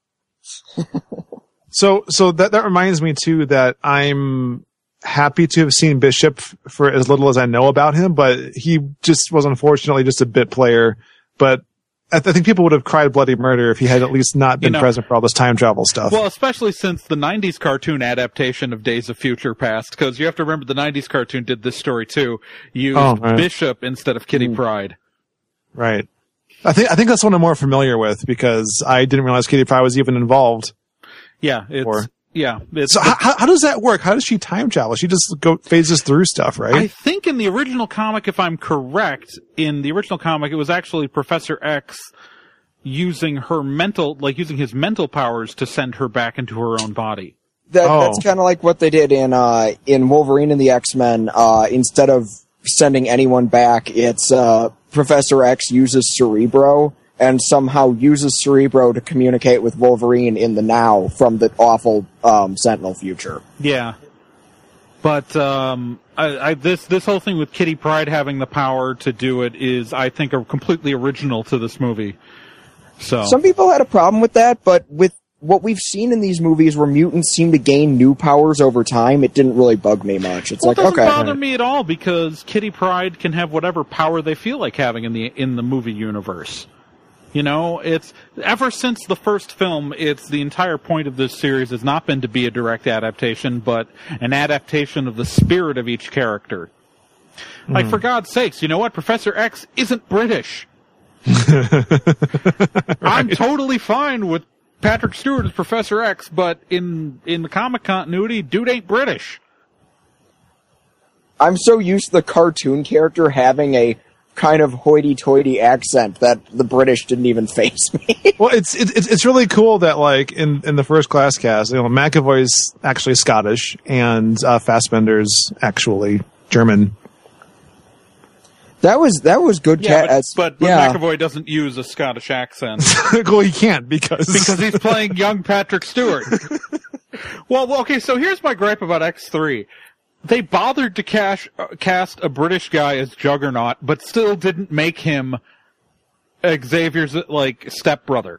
So that reminds me too that I'm happy to have seen Bishop for as little as I know about him, but he just was unfortunately just a bit player. But I think people would have cried bloody murder if he had at least not been present for all this time travel stuff. Well, especially since the 90s cartoon adaptation of Days of Future Past, because you have to remember the 90s cartoon did this story too. Used Bishop instead of Kitty Pryde. Right. I think that's one I'm more familiar with because I didn't realize Kitty Pryde was even involved. Yeah, so how does that work? How does she time travel? She just phases through stuff, right? I think in the original comic, if I'm correct, in the original comic, it was actually Professor X using his mental powers to send her back into her own body. That's kind of like what they did in Wolverine and the X-Men. Instead of sending anyone back, it's Professor X uses Cerebro and somehow uses Cerebro to communicate with Wolverine in the now from the awful Sentinel future. Yeah. But this whole thing with Kitty Pryde having the power to do it is, I think, completely original to this movie. So some people had a problem with that, but with what we've seen in these movies where mutants seem to gain new powers over time, it didn't really bug me much. It doesn't bother me at all because Kitty Pryde can have whatever power they feel like having in the movie universe. You know, it's ever since the first film, it's the entire point of this series has not been to be a direct adaptation, but an adaptation of the spirit of each character. Like, for God's sakes, you know what? Professor X isn't British. Right. I'm totally fine with Patrick Stewart as Professor X, but in the comic continuity, dude ain't British. I'm so used to the cartoon character having a kind of hoity-toity accent that the British didn't even face me. Well, it's really cool that like in the First Class cast, you know, McAvoy's actually Scottish and Fassbender's actually German. That was good. But McAvoy doesn't use a Scottish accent. Well, he can't because he's playing young Patrick Stewart. Well, okay. So here's my gripe about X3. They bothered to cast a British guy as Juggernaut, but still didn't make him Xavier's stepbrother.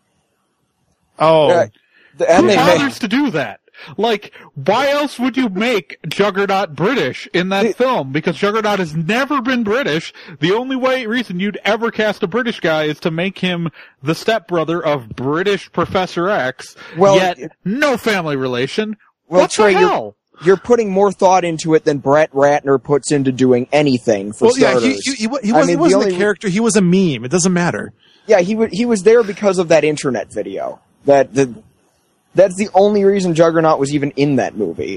Oh, who bothers to do that? Like, why else would you make Juggernaut British in that film? Because Juggernaut has never been British. The only reason you'd ever cast a British guy is to make him the stepbrother of British Professor X. Well, yet no family relation. Well, what Trey, the hell? You're putting more thought into it than Brett Ratner puts into doing anything for starters. He wasn't a character. He was a meme. It doesn't matter. Yeah, he was there because of that internet video. That's the only reason Juggernaut was even in that movie.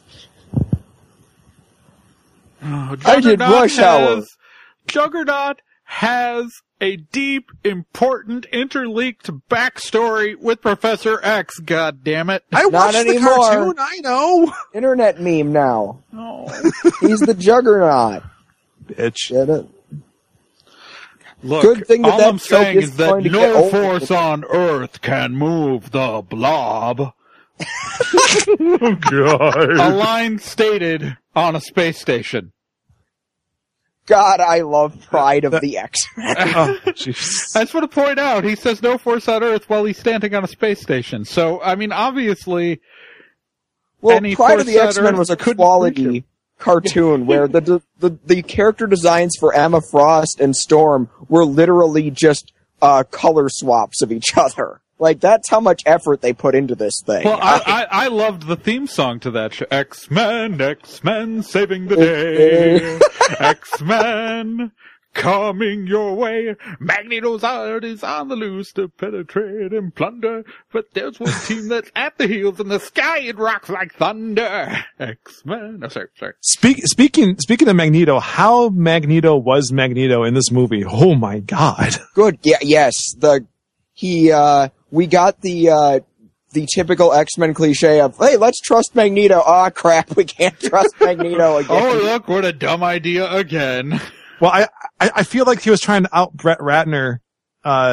I did Rush Hour. Juggernaut has a deep, important, interlinked backstory with Professor X, goddammit. I watched the cartoon, I know. Internet meme now. No. He's the Juggernaut. Bitch. Get it? Look, good thing all I'm saying is that no force on Earth can move the blob. Oh, God. A line stated on a space station. God, I love Pride of the X-Men. Oh, I just want to point out, he says no force on Earth while he's standing on a space station. So, I mean, obviously... Well, Pride of the X-Men was a quality cartoon where the character designs for Emma Frost and Storm were literally just color swaps of each other. Like, that's how much effort they put into this thing. Well, I loved the theme song to that show. X-Men, X-Men, saving the day. X-Men, coming your way. Magneto's art is on the loose to penetrate and plunder. But there's one team that's at the heels in the sky. It rocks like thunder. X-Men. Oh, sorry. Speaking of Magneto, how Magneto was Magneto in this movie? Oh my God. Good. Yeah. Yes. We got the typical X-Men cliche of, hey, let's trust Magneto. Ah, crap, we can't trust Magneto again. Oh, look, what a dumb idea again. Well, I feel like he was trying to out Brett Ratner,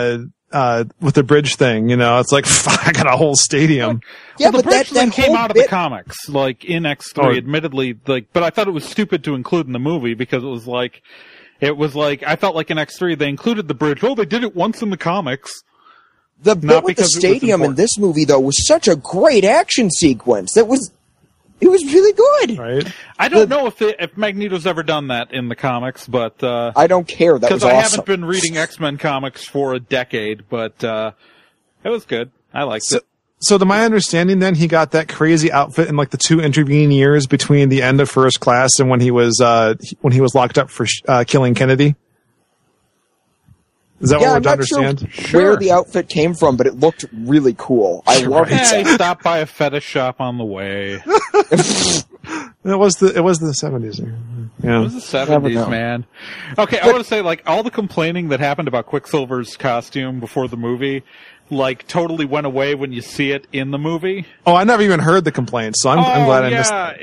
with the bridge thing. You know, it's like fuck, I got a whole stadium. Yeah, well, the but bridge thing came whole out of bit- the comics, like in X3. Admittedly, like, but I thought it was stupid to include in the movie because it was like I felt like in X3 they included the bridge. Well, they did it once in the comics. The bit Not with the because it was stadium in important. this movie, though, was such a great action sequence. It was really good. Right? I don't know if Magneto's ever done that in the comics, but I don't care. That was because I awesome. haven't been reading X-Men comics for a decade, but it was good. I liked it. So to my understanding, then he got that crazy outfit in like the 2 intervening years between the end of First Class and when he was locked up for killing Kennedy. Is that Yeah, what I'm we're to not sure understand? where the outfit came from, but it looked really cool. I love Yeah, he it. stopped by a fetish shop on the way. It was the 70s. Yeah. It was the Never 70s, know. man. Okay, I want to say, like, all the complaining that happened about Quicksilver's costume before the movie, like, totally went away when you see it in the movie. Oh, I never even heard the complaints, so I'm glad I missed that.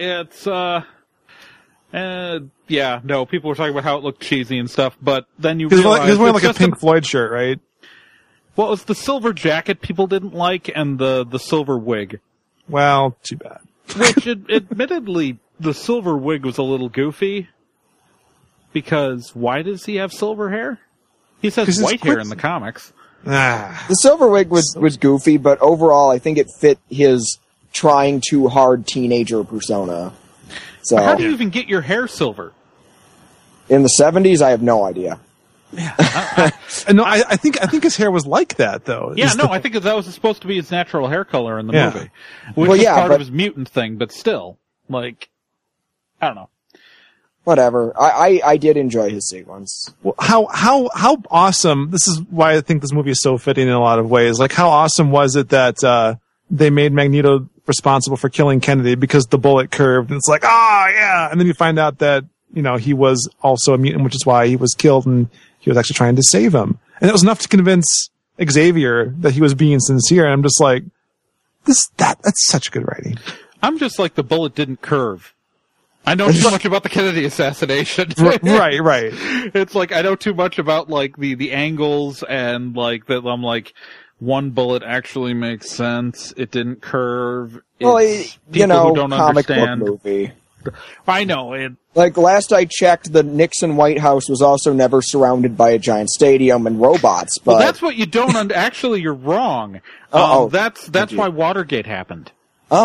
No, people were talking about how it looked cheesy and stuff, but then you He was realize wearing it's like a just Pink Floyd shirt, right? Well, it was the silver jacket people didn't like and the silver wig. Well, too bad. Which, admittedly, the silver wig was a little goofy. Because why does he have silver hair? He 'Cause says it's white hair in the comics. Ah. The silver wig was goofy, but overall, I think it fit his trying too hard teenager persona. So How do you even get your hair silver? in the 70s, I have no idea. No, I think his hair was like that though. Yeah, Is no, the- I think that was supposed to be his natural hair color in the Yeah. movie. Which Well, is yeah, part but- of his mutant thing, but still, like, I don't know. Whatever. I did enjoy his sequence. Well, how awesome! This is why I think this movie is so fitting in a lot of ways. Like, how awesome was it that they made Magneto responsible for killing Kennedy because the bullet curved, and it's like, yeah, and then you find out that he was also a mutant, which is why he was killed, and he was actually trying to save him, and it was enough to convince Xavier that he was being sincere. And I'm just like, that's such good writing. I'm just like, the bullet didn't curve. I know too much about the Kennedy assassination. Right. It's like, I know too much about, like, the angles and, like, that I'm like, one bullet actually makes sense. It didn't curve. Well, It's people who don't comic understand. book movie. I know. It, Like, last I checked, the Nixon White House was also never surrounded by a giant stadium and robots, but... well, that's what you don't actually, you're wrong. That's why Watergate happened.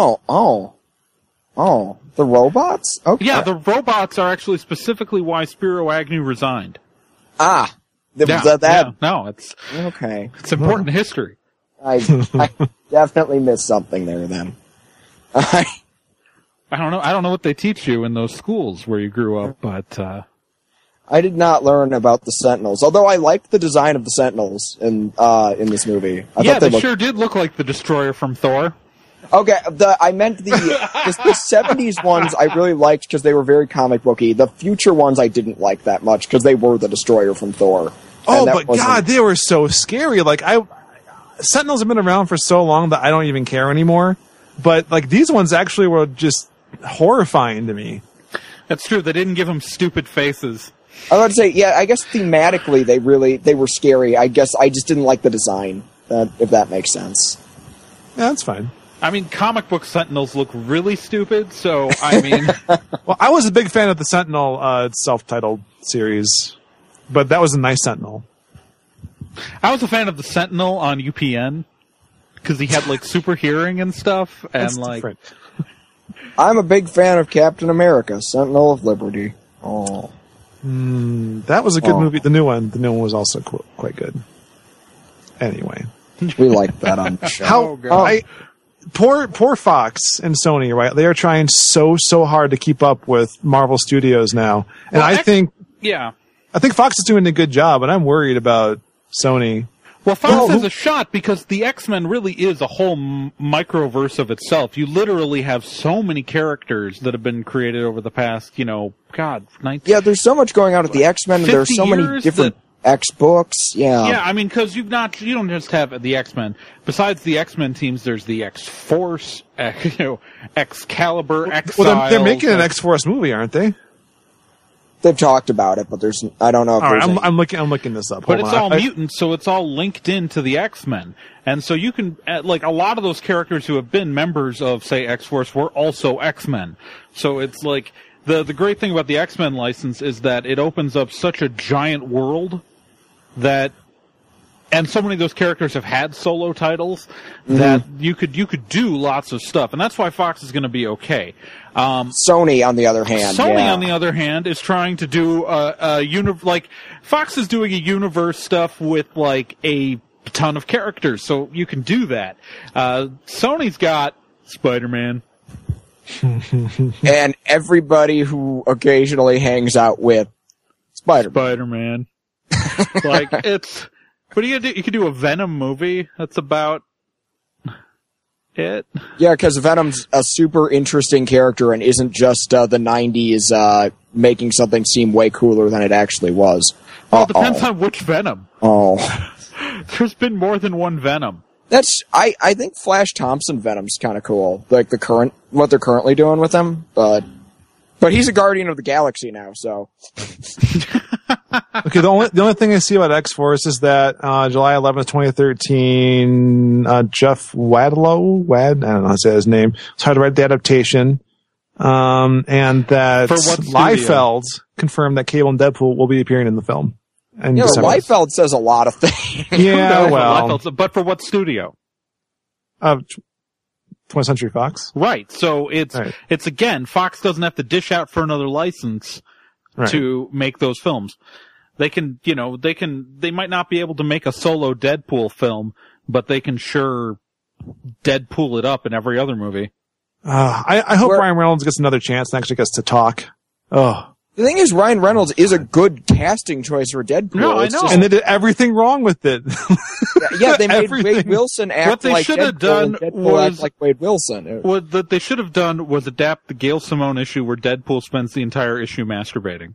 The robots? Okay. Yeah, the robots are actually specifically why Spiro Agnew resigned. No, it's okay. it's important history. I definitely missed something there then. I don't know what they teach you in those schools where you grew up, but I did not learn about the Sentinels, although I liked the design of the Sentinels in this movie. I thought they looked... sure did look like the Destroyer from Thor. Okay, I meant the 70s ones I really liked because they were very comic booky. The future ones I didn't like that much because they were the Destroyer from Thor. Oh, but God, they were so scary. Like, Sentinels have been around for so long that I don't even care anymore. But, like, these ones actually were just horrifying to me. That's true. They didn't give them stupid faces. I would say, yeah, I guess thematically they were scary. I guess I just didn't like the design, if that makes sense. Yeah, that's fine. I mean, comic book Sentinels look really stupid, so, I mean... Well, I was a big fan of the Sentinel self-titled series, but that was a nice Sentinel. I was a fan of the Sentinel on UPN, because he had, like, super hearing and stuff, and, That's like... different. I'm a big fan of Captain America, Sentinel of Liberty. Oh. That was a good movie. The new one was also quite good. Anyway. We liked that on the show. Poor Fox and Sony, right? They are trying so hard to keep up with Marvel Studios now. And I think Fox is doing a good job, and I'm worried about Sony. Well, Fox has a shot because the X-Men really is a whole microverse of itself. You literally have so many characters that have been created over the past, 19... Yeah, there's so much going on at the X-Men, and there's so many different X-books. Yeah. Yeah, I mean, because you don't just have the X-Men. Besides the X-Men teams, there's the X-Force, Excalibur, Exiles. Well, they're making an X-Force movie, aren't they? They've talked about it, but I don't know if All right, there's I'm looking this up. But Hold it's on. all mutants, so it's all linked into the X-Men. And so you can, like, a lot of those characters who have been members of, say, X-Force were also X-Men. So it's like, the great thing about the X-Men license is that it opens up such a giant world that, and so many of those characters have had solo titles that you could do lots of stuff. And that's why Fox is going to be okay. Sony, on the other hand. Sony, on the other hand, is trying to do like Fox is doing a universe stuff with like a ton of characters, so you can do that. Sony's got Spider-Man, and everybody who occasionally hangs out with Spider-Man. Like it's. What do you do? You could do a Venom movie. That's about it. Yeah, because Venom's a super interesting character and isn't just the 90s making something seem way cooler than it actually was. Well, it depends on which Venom. Oh. There's been more than one Venom. I think Flash Thompson Venom's kind of cool. Like what they're currently doing with him, but he's a Guardian of the Galaxy now, so. Okay, the only thing I see about X-Force is that July 11th, 2013, Jeff Wadlow, I don't know how to say his name, was hired to write the adaptation, and that Liefeld confirmed that Cable and Deadpool will be appearing in the film. And Liefeld says a lot of things. Yeah, well. But for what studio? 20th Century Fox. Right, so it's again, Fox doesn't have to dish out for another license to make those films. They can, they might not be able to make a solo Deadpool film, but they can sure Deadpool it up in every other movie. I hope Ryan Reynolds gets another chance and actually gets to talk. Oh. The thing is, Ryan Reynolds is a good casting choice for Deadpool. No, I know. And they did everything wrong with it. Yeah, they made Wade Wilson act like Deadpool, and Deadpool act like Wade Wilson. What they should have done was adapt the Gail Simone issue where Deadpool spends the entire issue masturbating.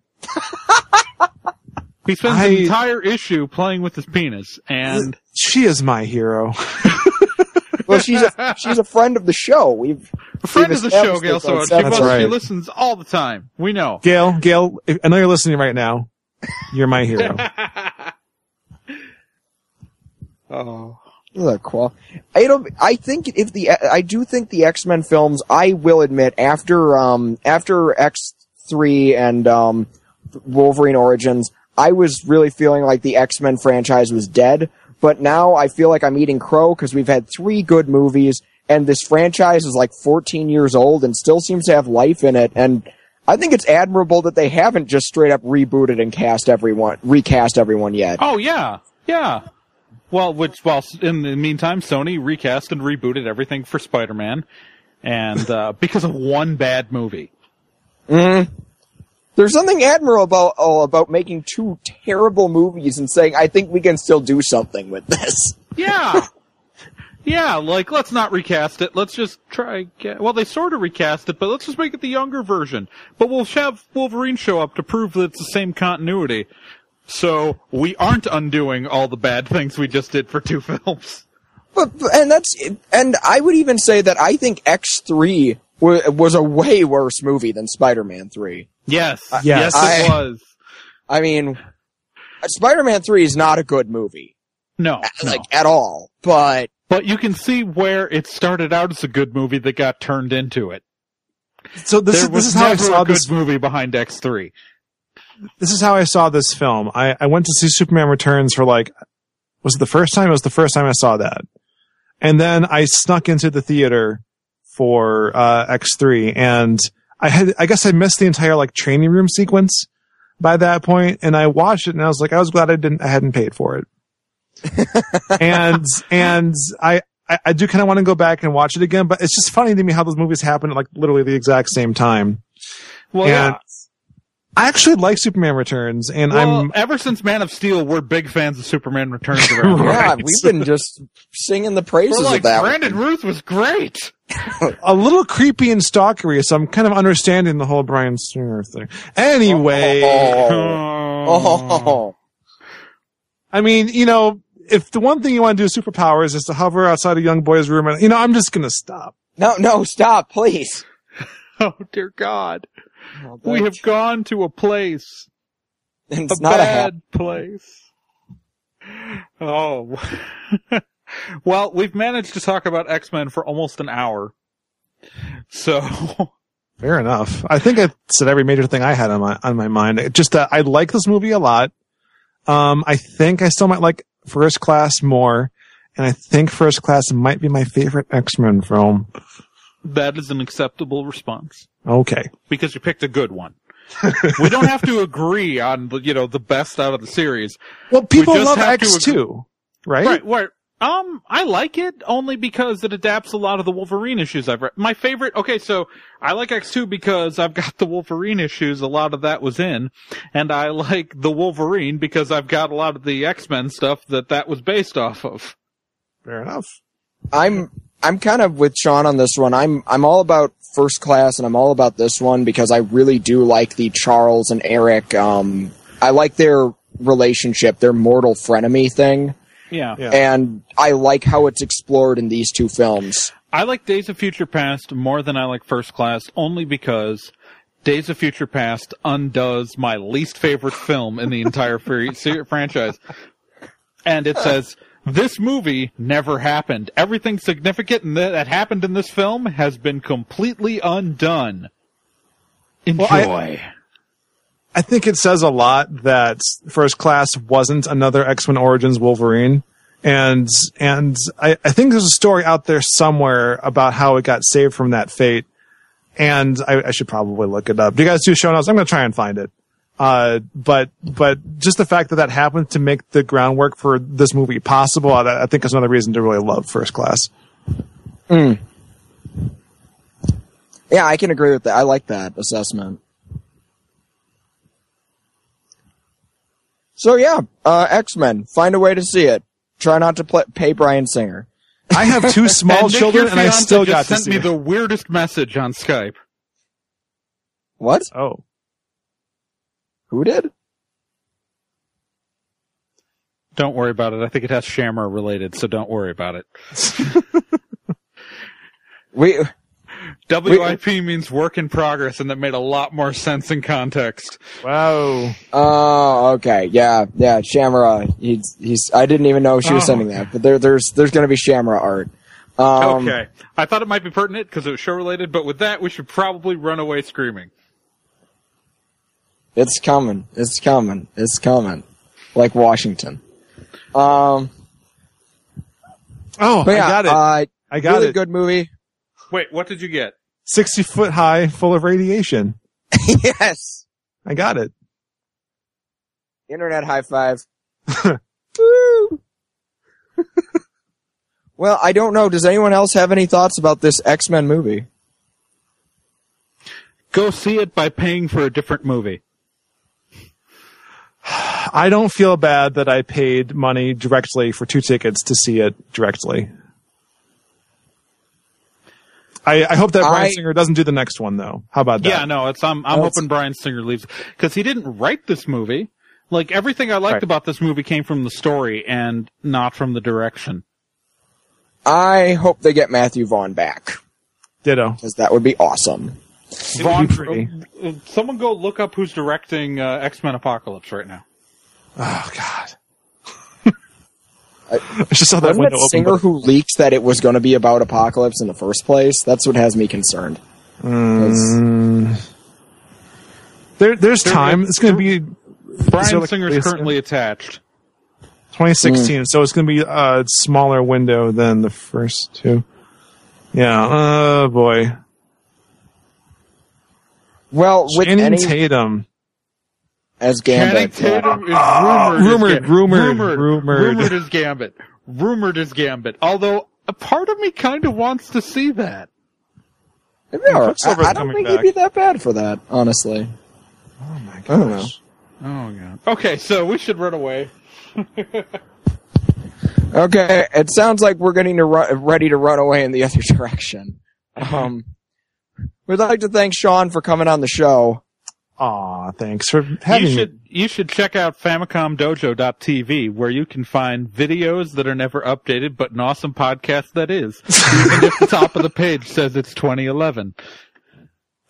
He spends the entire issue playing with his penis, and she is my hero. Well, she's a friend of the show. A friend of the show, Gail Simone. She listens all the time. We know. Gail, I know you're listening right now. You're my hero. Oh, I do think the X-Men films, I will admit, after X3 and Wolverine Origins, I was really feeling like the X-Men franchise was dead. But now I feel like I'm eating crow because we've had 3 good movies, and this franchise is like 14 years old and still seems to have life in it. And I think it's admirable that they haven't just straight up rebooted and recast everyone yet. Oh yeah. Well, in the meantime, Sony recast and rebooted everything for Spider-Man, and because of one bad movie. Mm-hmm. There's something admirable about making 2 terrible movies and saying, I think we can still do something with this. Yeah. Yeah, like, let's not recast it. Let's just try. Well, they sort of recast it, but let's just make it the younger version. But we'll have Wolverine show up to prove that it's the same continuity. So we aren't undoing all the bad things we just did for 2 films. And I would even say that I think X3 was a way worse movie than Spider-Man 3. Yes, it was. I mean, Spider-Man 3 is not a good movie. No. At all. But you can see where it started out as a good movie that got turned into it. So this is how I saw this movie behind X3. This is how I saw this film. I went to see Superman Returns for was it the first time? It was the first time I saw that. And then I snuck into the theater for X3, and I guess I missed the entire training room sequence by that point, and I watched it and I was like, I was glad I hadn't paid for it. and I do kind of want to go back and watch it again, but it's just funny to me how those movies happen at literally the exact same time. Well, yeah. I actually like Superman Returns, and ever since Man of Steel, we're big fans of Superman Returns around here. Yeah, we've been just singing the praises of that. Brandon Ruth was great. A little creepy and stalkery, so I'm kind of understanding the whole Bryan Singer thing. Anyway. I mean, if the one thing you want to do with superpowers is to hover outside a young boy's room, and I'm just gonna stop. No, stop, please. Oh, dear God. Well, We have gone to a place. It's A not bad place. Oh. Well, we've managed to talk about X-Men for almost an hour. So... Fair enough. I think I said every major thing I had on my mind. It just that I like this movie a lot. I think I still might like First Class more, and I think First Class might be my favorite X-Men film. That is an acceptable response. Okay. Because you picked a good one. We don't have to agree on the best out of the series. Well, people We just love have to X2, right? Right. I like it only because it adapts a lot of the Wolverine issues I've read. My favorite, so I like X2 because I've got the Wolverine issues, a lot of that was in, and I like the Wolverine because I've got a lot of the X-Men stuff that was based off of. Fair enough. I'm kind of with Sean on this one. I'm all about First Class, and I'm all about this one because I really do like the Charles and Eric. I like their relationship, their mortal frenemy thing. Yeah. And I like how it's explored in these two films. I like Days of Future Past more than I like First Class, only because Days of Future Past undoes my least favorite film in the entire franchise. And it says, this movie never happened. Everything significant that happened in this film has been completely undone. Enjoy. Well, I think it says a lot that First Class wasn't another X-Men Origins Wolverine. And I think there's a story out there somewhere about how it got saved from that fate. And I should probably look it up. Do you guys do show notes? I'm going to try and find it. But just the fact that happened to make the groundwork for this movie possible, I think is another reason to really love First Class. Yeah, I can agree with that. I like that assessment. So yeah, X-Men. Find a way to see it. Try not to pay Bryan Singer. I have two small children, and I still got to see sent me it. the weirdest message on Skype. What? Oh. Who did? Don't worry about it. I think it has Shamrock related, so don't worry about it. WIP means work in progress, and that made a lot more sense in context. Wow. Oh, okay. Yeah. Shamrock. He's. I didn't even know she was sending that, but there's going to be Shamrock art. Okay. I thought it might be pertinent because it was show related, but with that, we should probably run away screaming. It's coming. Like Washington. Oh, but yeah, I got it. I got really it. Good movie. Wait, what did you get? 60 foot high, full of radiation. Yes. I got it. Internet high five. Woo! Well, I don't know. Does anyone else have any thoughts about this X-Men movie? Go see it by paying for a different movie. I don't feel bad that I paid money directly for 2 tickets to see it directly. I hope that Bryan Singer doesn't do the next one, though. How about that? Yeah, no, I'm hoping Bryan Singer leaves because he didn't write this movie. Like everything I liked about this movie came from the story and not from the direction. I hope they get Matthew Vaughn back. Ditto. Because that would be awesome. Vaughn, someone go look up who's directing X-Men Apocalypse right now. Oh God. I just saw that Wasn't window it open. Singer who leaked that it was going to be about Apocalypse in the first place? That's what has me concerned. There's time. It's going to be Bryan Singer's currently attached. 2016, so it's going to be a smaller window than the first 2. Yeah. Oh boy. Well, with Channing Tatum as Gambit. Channing Tatum is rumored as Gambit. Rumored as Gambit. Although a part of me kind of wants to see that. I don't think he'd be that bad for that, honestly. Oh my gosh. I don't know. Oh god. Okay, so we should run away. Okay, it sounds like we're getting ready to run away in the other direction. We'd like to thank Sean for coming on the show. Aw, thanks for having me. You should check out FamicomDojo.tv, where you can find videos that are never updated, but an awesome podcast that is. Even if the top of the page says it's 2011.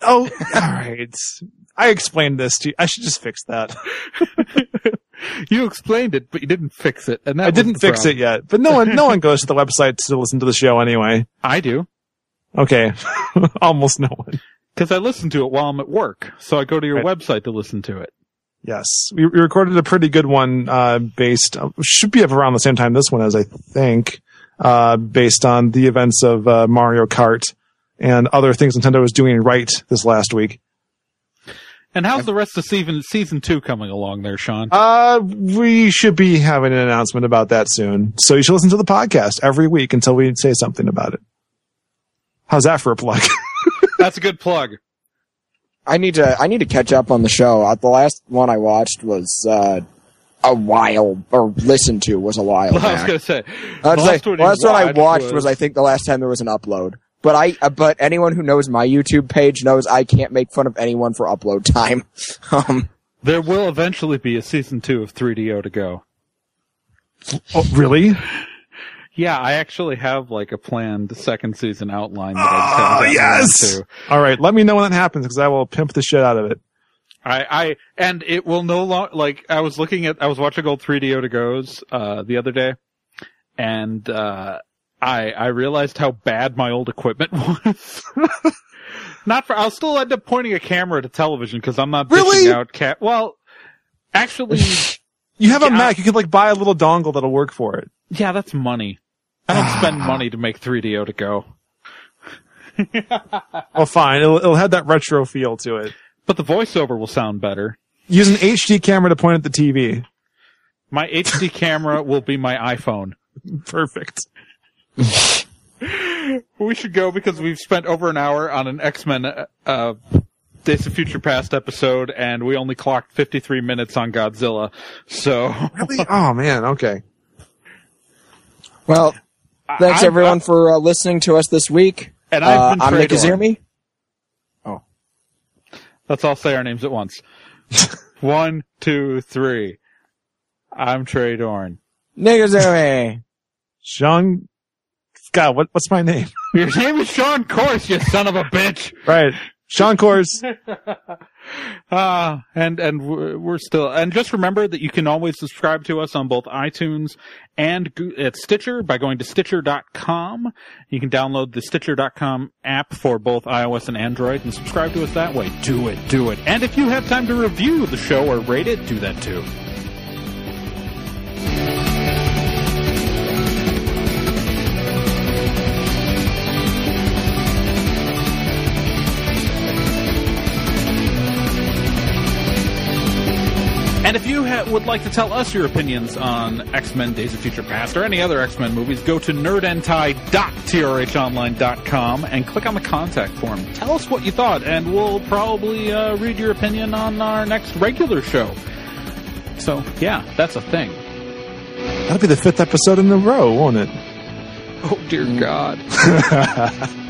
Oh, all right. I explained this to you. I should just fix that. You explained it, but you didn't fix it. And that I didn't fix it yet. But no one goes to the website to listen to the show anyway. I do. Okay. Almost no one. Because I listen to it while I'm at work. So I go to your website to listen to it. Yes. We recorded a pretty good one, should be up around the same time this one is, I think, based on the events of Mario Kart and other things Nintendo was doing right this last week. And how's the rest of season 2 coming along there, Sean? We should be having an announcement about that soon. So you should listen to the podcast every week until we say something about it. How's that for a plug? That's a good plug. I need to catch up on the show. The last one I watched was a while, or listened to was a while back. I was going to say. The last one I watched was I think the last time there was an upload. But anyone who knows my YouTube page knows I can't make fun of anyone for upload time. There will eventually be a season 2 of 3DO to go. Oh, really? Yeah, I actually have like a planned second season outline that I just haven't gotten into. All right, let me know when that happens because I will pimp the shit out of it. And it will no longer, like, I was watching old 3DO to goes, the other day, and, I realized how bad my old equipment was. I'll still end up pointing a camera at a television because I'm not dishing out well, actually. You have a Mac, you could buy a little dongle that'll work for it. Yeah, that's money. I don't spend money to make 3DO to go. Well, fine. It'll have that retro feel to it. But the voiceover will sound better. Use an HD camera to point at the TV. My HD camera will be my iPhone. Perfect. We should go because we've spent over an hour on an X-Men Days of Future Past episode, and we only clocked 53 minutes on Godzilla. So really? Oh man, okay. Well, thanks everyone for listening to us this week. And I'm Nick Izumi. Oh, let's all say our names at once. 1, 2, 3. I'm Trey Dorn. Nick Izumi. Sean. God, what's my name? Your name is Sean Course, you son of a bitch. Right. Sean Course. And we're still, and just remember that you can always subscribe to us on both iTunes and at Stitcher by going to Stitcher.com. You can download the Stitcher.com app for both iOS and Android and subscribe to us that way. Do it. And if you have time to review the show or rate it, do that too. And if you would like to tell us your opinions on X-Men Days of Future Past or any other X-Men movies, go to nerdentai.trhonline.com and click on the contact form. Tell us what you thought, and we'll probably read your opinion on our next regular show. So, yeah, that's a thing. That'll be the 5th episode in a row, won't it? Oh, dear God.